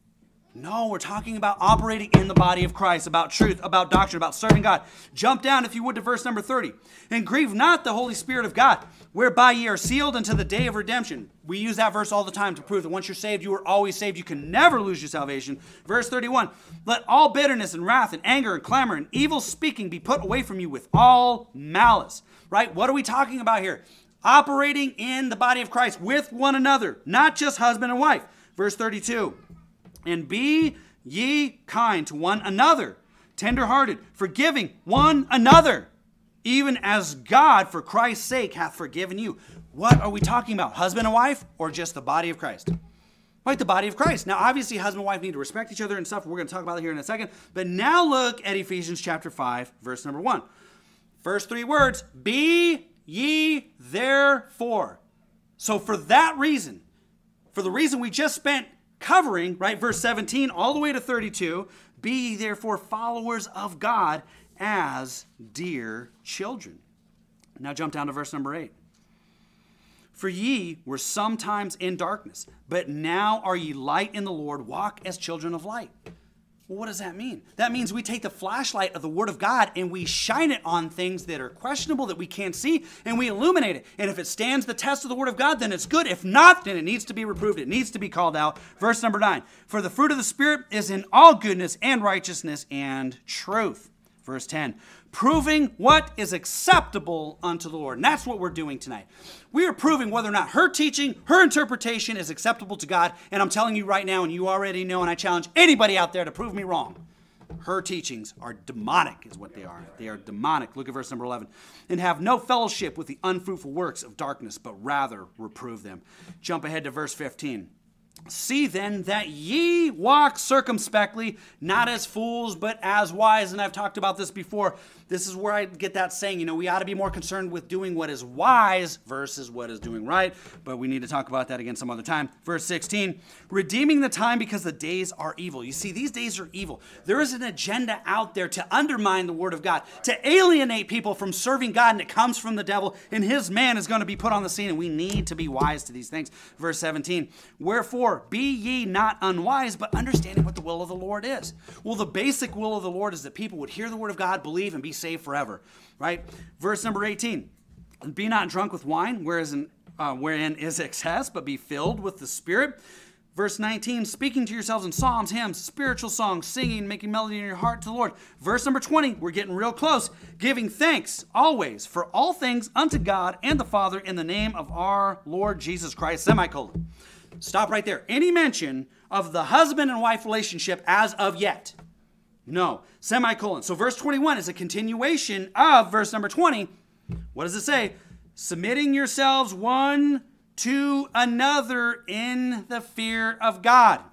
No, we're talking about operating in the body of Christ, about truth, about doctrine, about serving God. Jump down, if you would, to verse number 30. "And grieve not the Holy Spirit of God, whereby ye are sealed unto the day of redemption." We use that verse all the time to prove that once you're saved, you are always saved. You can never lose your salvation. Verse 31. "Let all bitterness and wrath and anger and clamor and evil speaking be put away from you with all malice." Right? What are we talking about here? Operating in the body of Christ with one another, not just husband and wife. Verse 32. "And be ye kind to one another, tenderhearted, forgiving one another, even as God for Christ's sake hath forgiven you." What are we talking about? Husband and wife, or just the body of Christ? Right, the body of Christ. Now, obviously, husband and wife need to respect each other and stuff. We're going to talk about it here in a second. But now look at Ephesians chapter 5, verse number 1. First 3 words, "Be ye therefore." So for that reason, for the reason we just spent covering, right, verse 17 all the way to 32, "Be ye therefore followers of God as dear children." Now jump down to verse number 8. "For ye were sometimes in darkness, but now are ye light in the Lord. Walk as children of light." Well, what does that mean? That means we take the flashlight of the Word of God and we shine it on things that are questionable, that we can't see, and we illuminate it. And if it stands the test of the Word of God, then it's good. If not, then it needs to be reproved. It needs to be called out. Verse number 9. "For the fruit of the Spirit is in all goodness and righteousness and truth." Verse 10. "Proving what is acceptable unto the Lord." And that's what we're doing tonight. We are proving whether or not her teaching, her interpretation is acceptable to God. And I'm telling you right now, and you already know, and I challenge anybody out there to prove me wrong. Her teachings are demonic is what they are. They are demonic. Look at verse number 11. "And have no fellowship with the unfruitful works of darkness, but rather reprove them." Jump ahead to verse 15. See then that ye walk circumspectly, not as fools, but as wise. And I've talked about this before. This is where I get that saying, we ought to be more concerned with doing what is wise versus what is doing right. But we need to talk about that again some other time. Verse 16, redeeming the time because the days are evil. You see, these days are evil. There is an agenda out there to undermine the word of God, to alienate people from serving God, and it comes from the devil, and his man is going to be put on the scene, and we need to be wise to these things. Verse 17, wherefore be ye not unwise, but understanding what the will of the Lord is. Well, the basic will of the Lord is that people would hear the word of God, believe, and be saved forever, right? Verse number 18, be not drunk with wine, wherein is excess, but be filled with the Spirit. Verse 19, speaking to yourselves in psalms, hymns, spiritual songs, singing, making melody in your heart to the Lord. Verse number 20, we're getting real close. Giving thanks always for all things unto God and the Father in the name of our Lord Jesus Christ, semicolon. Stop right there. Any mention of the husband and wife relationship as of yet? No. Semicolon. So verse 21 is a continuation of verse number 20. What does it say? Submitting yourselves one to another in the fear of God.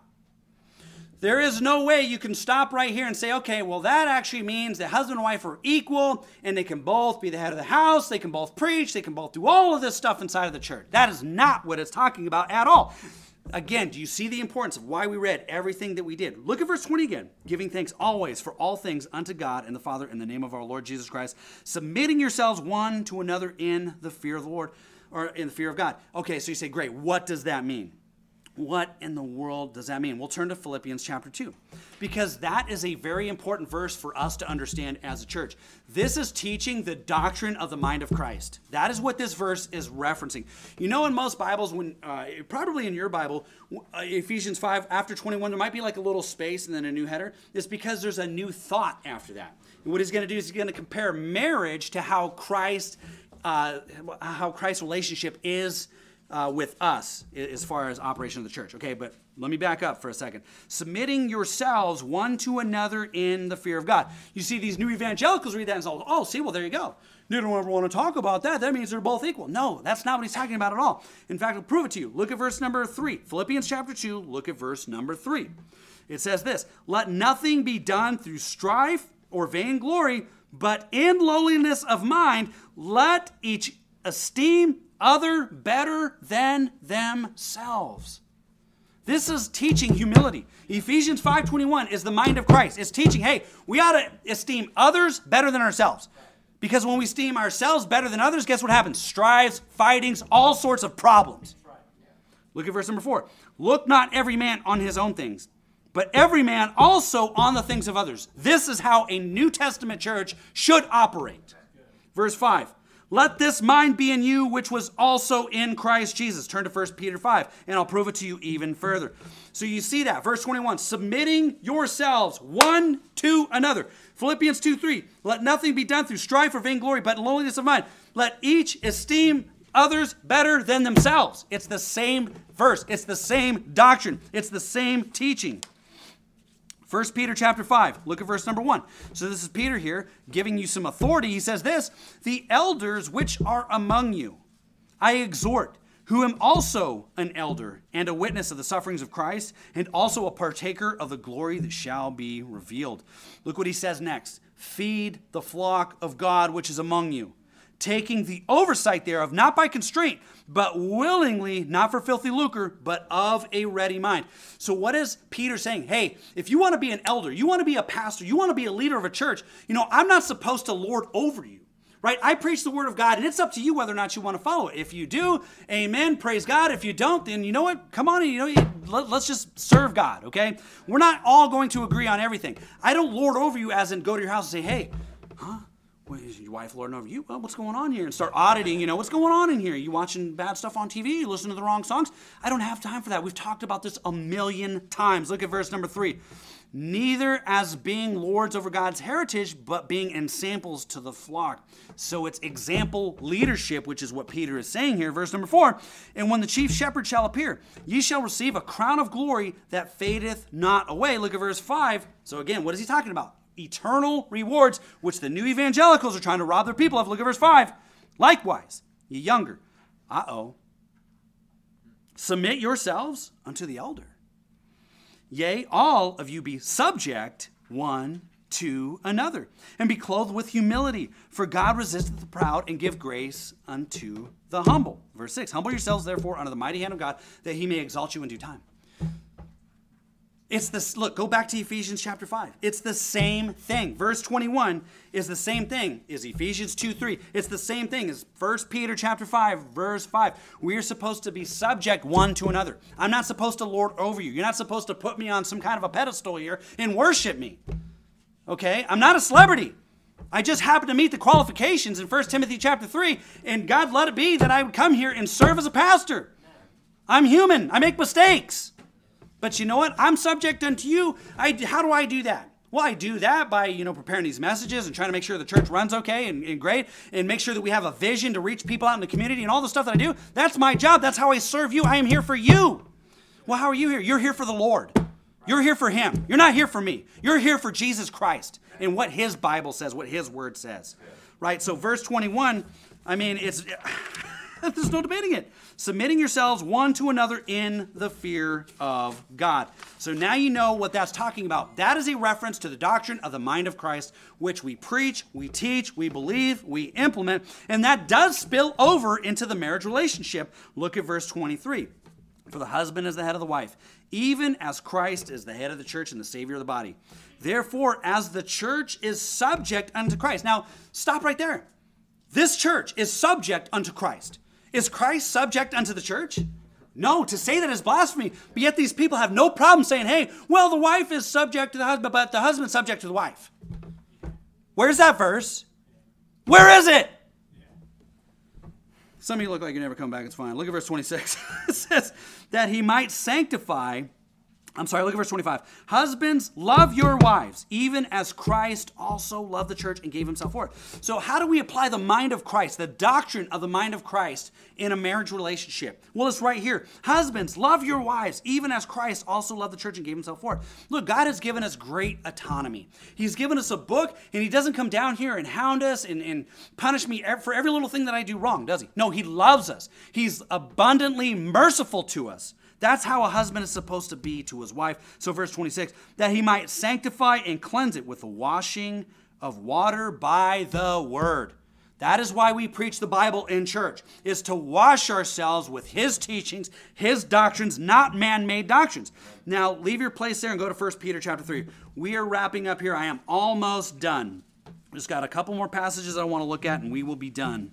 There is no way you can stop right here and say, okay, well, that actually means that husband and wife are equal and they can both be the head of the house, they can both preach, they can both do all of this stuff inside of the church. That is not what it's talking about at all. Again, do you see the importance of why we read everything that we did? Look at verse 20 again. Giving thanks always for all things unto God and the Father in the name of our Lord Jesus Christ, submitting yourselves one to another in the fear of the Lord, or in the fear of God. Okay, so you say, great, what does that mean? What in the world does that mean? We'll turn to Philippians chapter 2, because that is a very important verse for us to understand as a church. This is teaching the doctrine of the mind of Christ. That is what this verse is referencing. In most Bibles, probably in your Bible, Ephesians 5, after 21, there might be like a little space and then a new header. It's because there's a new thought after that. And what he's going to do is he's going to compare marriage to how Christ's relationship is with us as far as operation of the church. Okay, but let me back up for a second. Submitting yourselves one to another in the fear of God. You see, these new evangelicals read that and say, oh, see, well, there you go. You don't ever want to talk about that. That means they're both equal. No, that's not what he's talking about at all. In fact, I'll prove it to you. Look at verse number 3. Philippians chapter 2, look at verse number 3. It says this, let nothing be done through strife or vainglory, but in lowliness of mind, let each esteem other better than themselves. This is teaching humility. Ephesians 5:21 is the mind of Christ. It's teaching, hey, we ought to esteem others better than ourselves. Because when we esteem ourselves better than others, guess what happens? Strifes, fightings, all sorts of problems. Look at verse number 4. Look not every man on his own things, but every man also on the things of others. This is how a New Testament church should operate. Verse 5. Let this mind be in you, which was also in Christ Jesus. Turn to 1 Peter 5, and I'll prove it to you even further. So you see that. Verse 21, submitting yourselves one to another. Philippians 2:3, let nothing be done through strife or vainglory, but in lowliness of mind. Let each esteem others better than themselves. It's the same verse. It's the same doctrine. It's the same teaching. 1 Peter chapter 5, look at verse number 1. So this is Peter here giving you some authority. He says this, the elders which are among you, I exhort, who am also an elder and a witness of the sufferings of Christ, and also a partaker of the glory that shall be revealed. Look what he says next. Feed the flock of God which is among you, taking the oversight thereof, not by constraint, but willingly, not for filthy lucre, but of a ready mind. So what is Peter saying? Hey, if you want to be an elder, you want to be a pastor, you want to be a leader of a church, I'm not supposed to lord over you, right? I preach the word of God, and it's up to you whether or not you want to follow it. If you do, amen, praise God. If you don't, then you know what? Come on, let's just serve God, okay? We're not all going to agree on everything. I don't lord over you as in go to your house and say, hey, well, is your wife lording over you? Well, what's going on here? And start auditing, what's going on in here? You watching bad stuff on TV? You listening to the wrong songs? I don't have time for that. We've talked about this a million times. Look at verse number 3. Neither as being lords over God's heritage, but being ensamples to the flock. So it's example leadership, which is what Peter is saying here. Verse number 4. And when the chief shepherd shall appear, ye shall receive a crown of glory that fadeth not away. Look at verse 5. So again, what is he talking about? Eternal rewards, which the new evangelicals are trying to rob their people of. Look at verse 5. Likewise, ye younger. Submit yourselves unto the elder. Yea, all of you be subject one to another, and be clothed with humility. For God resisteth the proud, and give grace unto the humble. Verse 6, humble yourselves therefore under the mighty hand of God, that he may exalt you in due time. It's this, look, go back to Ephesians chapter 5. It's the same thing. Verse 21 is the same thing as Ephesians 2:3. It's the same thing as 1 Peter chapter 5, verse 5. We are supposed to be subject one to another. I'm not supposed to lord over you. You're not supposed to put me on some kind of a pedestal here and worship me. Okay? I'm not a celebrity. I just happened to meet the qualifications in 1 Timothy chapter 3, and God let it be that I would come here and serve as a pastor. I'm human. I make mistakes. But you know what? I'm subject unto you. How do I do that? Well, I do that by, preparing these messages and trying to make sure the church runs okay and great, and make sure that we have a vision to reach people out in the community and all the stuff that I do. That's my job. That's how I serve you. I am here for you. Well, how are you here? You're here for the Lord. You're here for him. You're not here for me. You're here for Jesus Christ and what his Bible says, what his word says. Right? So verse 21, it's there's no debating it. Submitting yourselves one to another in the fear of God. So now you know what that's talking about. That is a reference to the doctrine of the mind of Christ, which we preach, we teach, we believe, we implement, and that does spill over into the marriage relationship. Look at verse 23. For the husband is the head of the wife, even as Christ is the head of the church and the Savior of the body. Therefore, as the church is subject unto Christ. Now, stop right there. This church is subject unto Christ. Is Christ subject unto the church? No, to say that is blasphemy. But yet these people have no problem saying, hey, well, the wife is subject to the husband, but the husband is subject to the wife. Where's that verse? Where is it? Some of you look like you never come back. It's fine. Look at verse 26. It says that he might sanctify. Look at verse 25. Husbands, love your wives, even as Christ also loved the church and gave himself for it. So how do we apply the mind of Christ, the doctrine of the mind of Christ in a marriage relationship? Well, it's right here. Husbands, love your wives, even as Christ also loved the church and gave himself for it. Look, God has given us great autonomy. He's given us a book, and he doesn't come down here and hound us and punish me for every little thing that I do wrong, does he? No, he loves us. He's abundantly merciful to us. That's how a husband is supposed to be to his wife. So verse 26, that he might sanctify and cleanse it with the washing of water by the word. That is why we preach the Bible in church, is to wash ourselves with his teachings, his doctrines, not man-made doctrines. Now, leave your place there and go to 1 Peter chapter 3. We are wrapping up here. I am almost done. Just got a couple more passages I want to look at, and we will be done.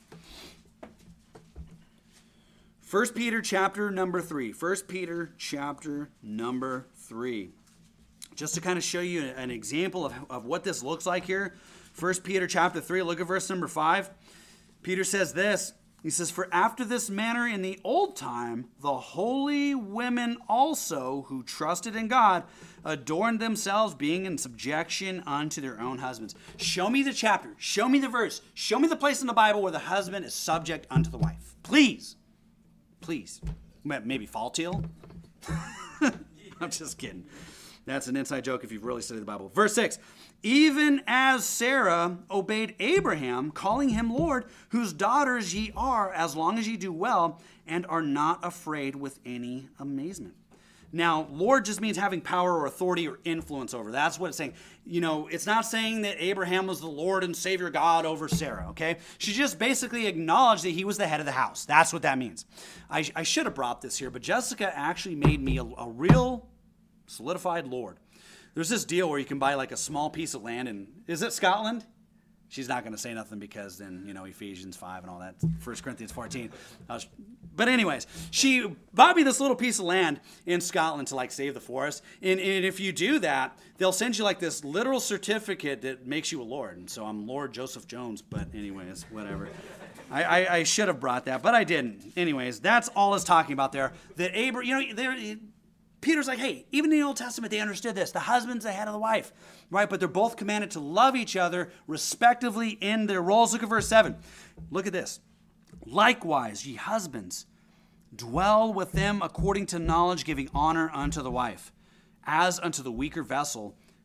1 Peter chapter number 3. 1 Peter chapter number 3. Just to kind of show you an example of what this looks like here. 1 Peter chapter 3, look at verse number 5. Peter says this. He says, for after this manner in the old time, the holy women also who trusted in God adorned themselves, being in subjection unto their own husbands. Show me the chapter. Show me the verse. Show me the place in the Bible where the husband is subject unto the wife. Please. Please. Maybe Phaltiel? I'm just kidding. That's an inside joke if you've really studied the Bible. Verse 6. Even as Sarah obeyed Abraham, calling him Lord, whose daughters ye are, as long as ye do well, and are not afraid with any amazement. Now, Lord just means having power or authority or influence over. That's what it's saying. It's not saying that Abraham was the Lord and Savior God over Sarah, okay? She just basically acknowledged that he was the head of the house. That's what that means. I should have brought this here, but Jessica actually made me a real solidified Lord. There's this deal where you can buy like a small piece of land, and is it Scotland? She's not going to say nothing because then, Ephesians 5 and all that, 1 Corinthians 14. But anyways, she bought me this little piece of land in Scotland to save the forest. And if you do that, they'll send you this literal certificate that makes you a Lord. And so I'm Lord Joseph Jones, but anyways, whatever. I should have brought that, but I didn't. Anyways, that's all it's talking about there. That Peter's like, hey, even in the Old Testament, they understood this. The husband's the head of the wife, right? But they're both commanded to love each other respectively in their roles. Look at verse 7. Look at this. Likewise, ye husbands, dwell with them according to knowledge, giving honor unto the wife, as unto the weaker vessel,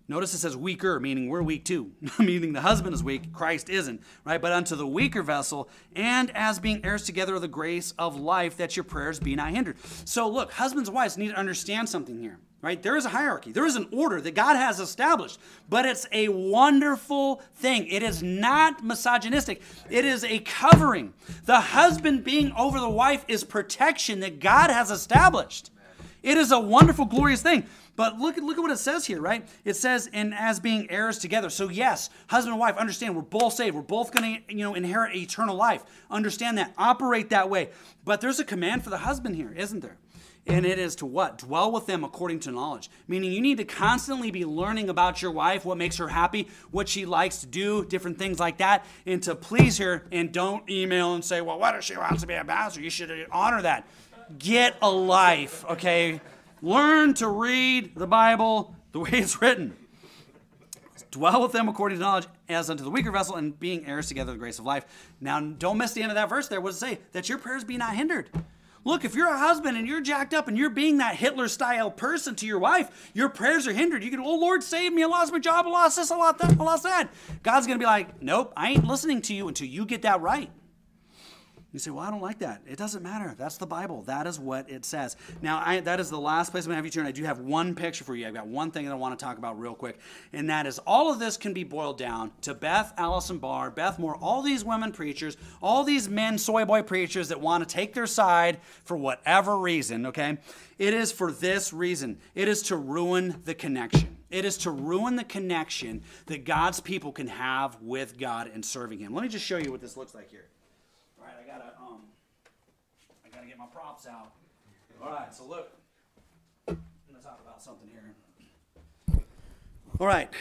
Notice it says weaker, meaning we're weak too, meaning the husband is weak, Christ isn't, right? But unto the weaker vessel, and as being heirs together of the grace of life, that your prayers be not hindered. So look, husbands and wives need to understand something here, right? There is a hierarchy. There is an order that God has established, but it's a wonderful thing. It is not misogynistic. It is a covering. The husband being over the wife is protection that God has established. It is a wonderful, glorious thing. But look at what it says here, right? It says, and as being heirs together. So yes, husband and wife, understand we're both saved. We're both going to, inherit eternal life. Understand that. Operate that way. But there's a command for the husband here, isn't there? And it is to what? Dwell with them according to knowledge. Meaning you need to constantly be learning about your wife, what makes her happy, what she likes to do, different things like that, and to please her. And don't email and say, well, what if she wants to be a pastor? You should honor that. Get a life, okay? Learn to read the Bible the way it's written. Dwell with them according to knowledge as unto the weaker vessel, and being heirs together of the grace of life. Now, don't miss the end of that verse there. What does it say? That your prayers be not hindered. Look, if you're a husband and you're jacked up and you're being that Hitler-style person to your wife, your prayers are hindered. You can, oh, Lord, save me. I lost my job. I lost this. I lost that. I lost that. God's going to be like, nope, I ain't listening to you until you get that right. You say, well, I don't like that. It doesn't matter. That's the Bible. That is what it says. Now, that is the last place I'm going to have you turn. I do have one picture for you. I've got one thing that I want to talk about real quick, and that is all of this can be boiled down to Beth Allison Barr, Beth Moore, all these women preachers, all these men soy boy preachers that want to take their side for whatever reason, okay? It is for this reason. It is to ruin the connection. It is to ruin the connection that God's people can have with God and serving Him. Let me just show you what this looks like here. I gotta get my props out. All right, so look. I'm gonna talk about something here. All right.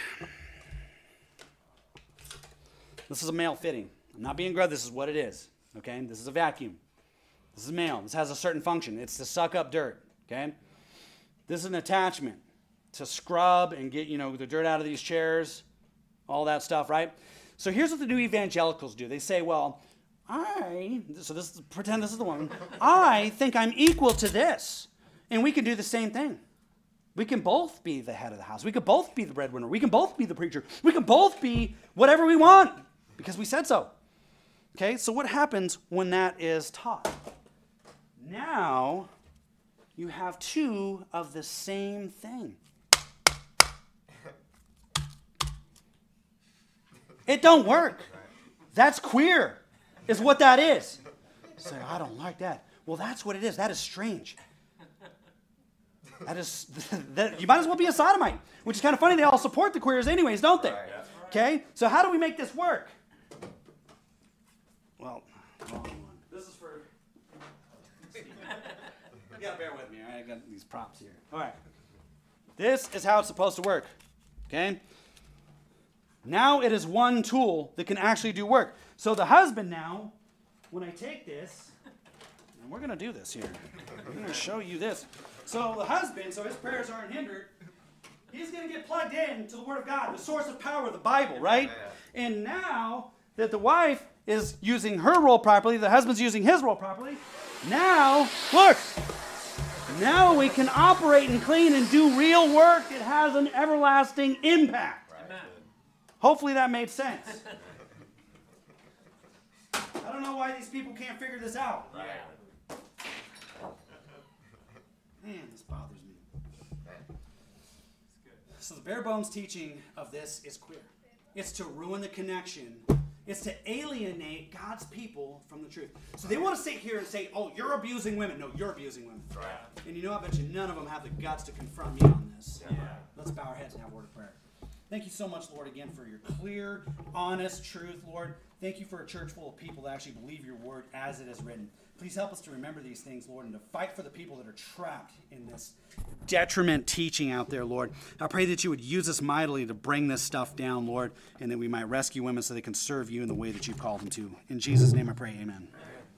This is a male fitting. I'm not being gruff. This is what it is. Okay. This is a vacuum. This is male. This has a certain function. It's to suck up dirt. Okay. This is an attachment to scrub and get the dirt out of these chairs, all that stuff, right? So here's what the new evangelicals do. They say, well, pretend this is the woman. I think I'm equal to this. And we can do the same thing. We can both be the head of the house. We can both be the breadwinner. We can both be the preacher. We can both be whatever we want because we said so. Okay, so what happens when that is taught? Now you have two of the same thing. It don't work. That's queer. Is what that is. Say, I don't like that. Well, that's what it is. That is strange. You might as well be a sodomite, which is kind of funny. They all support the queers anyways, don't they? Okay? So how do we make this work? Well, this is for... You got to bear with me. All right? I got these props here. All right. This is how it's supposed to work. Okay? Now it is one tool that can actually do work. So the husband now, when I take this, and we're going to do this here. I'm going to show you this. So the husband, so his prayers aren't hindered, he's going to get plugged in to the Word of God, the source of power, the Bible, right? And now that the wife is using her role properly, the husband's using his role properly, now, look, now we can operate and clean and do real work that has an everlasting impact. Hopefully that made sense. I don't know why these people can't figure this out. Man, this bothers me. So the bare bones teaching of this is queer. It's to ruin the connection. It's to alienate God's people from the truth. So they want to sit here and say, oh, you're abusing women. No, you're abusing women. Right. And I bet you none of them have the guts to confront me on this. Yeah. Let's bow our heads and have a word of prayer. Thank you so much, Lord, again, for your clear, honest truth, Lord. Thank you for a church full of people that actually believe your word as it is written. Please help us to remember these things, Lord, and to fight for the people that are trapped in this detriment teaching out there, Lord. I pray that you would use us mightily to bring this stuff down, Lord, and that we might rescue women so they can serve you in the way that you've called them to. In Jesus' name I pray, amen.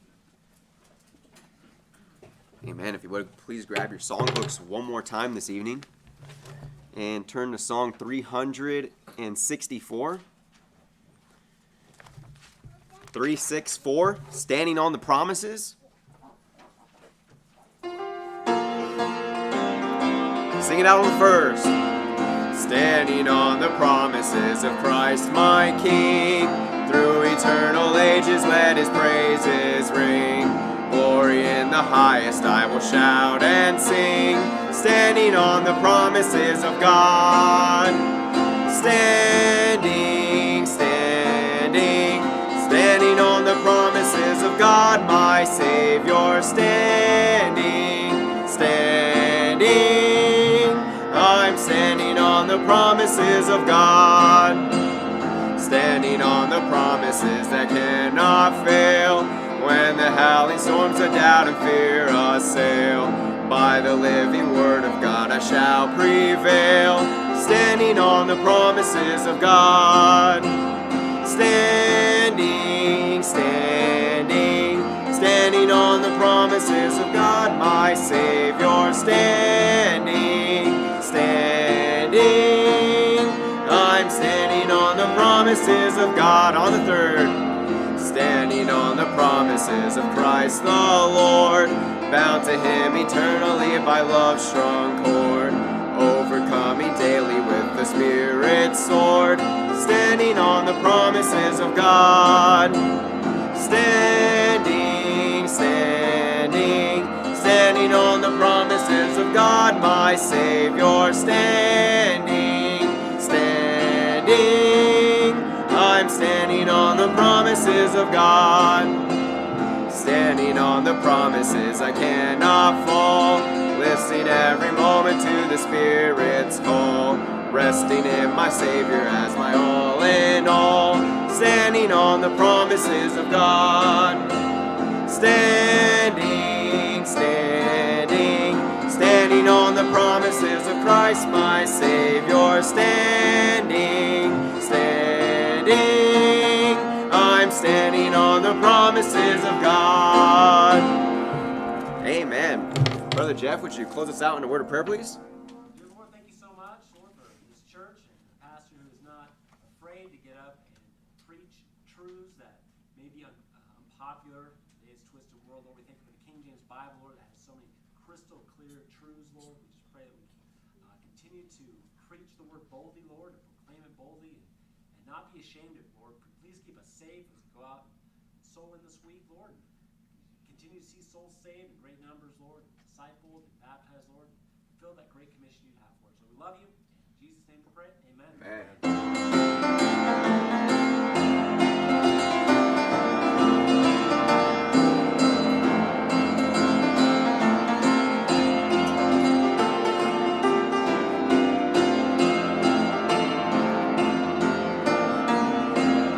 Amen. If you would, please grab your songbooks one more time this evening and turn to Song 364. 364, Standing on the Promises. Sing it out on the first. standing on the promises of Christ my King. Through eternal ages let his praises ring. Glory in the highest I will shout and sing, standing on the promises of God. Standing, standing, standing on the promises of God my Savior. Standing, standing, I'm standing on the promises of God. Standing on the promises that cannot fail. When the howling storms of doubt and fear assail, by the living word of God I shall prevail. Standing on the promises of God. Standing, standing, standing on the promises of God my Savior. Standing, standing, I'm standing on the promises of God. On the third, standing on the promises of Christ the Lord, bound to him eternally by love's strong cord, overcoming daily with the Spirit's sword, standing on the promises of God. Standing, standing, standing on the promises of God my Savior. Standing, standing, I'm standing on the promises of God. Standing on the promises I cannot fall, listening every moment to the Spirit's call, resting in my Savior as my all in all. Standing on the promises of God. Standing, standing, standing on the promises of Christ my Savior. Standing, standing, I'm standing on the promises of God. Amen. Brother Jeff, would you close us out in a word of prayer, please? Dear Lord, thank you so much, Lord, for this church and the pastor who is not afraid to get up and preach truths that may be unpopular in today's twisted world. Lord, we thank you for the King James Bible, Lord, that has so many crystal clear truths, Lord. We just pray that we continue to preach the word boldly, Lord, and proclaim it boldly and not be ashamed of it, Lord. Please keep us safe as we go out and soul in this week, Lord. Continue to see souls saved in great numbers, Lord, discipled and baptized, Lord. Fulfill that great commission you have for us. So we love you. In Jesus' name we pray. Amen. Amen.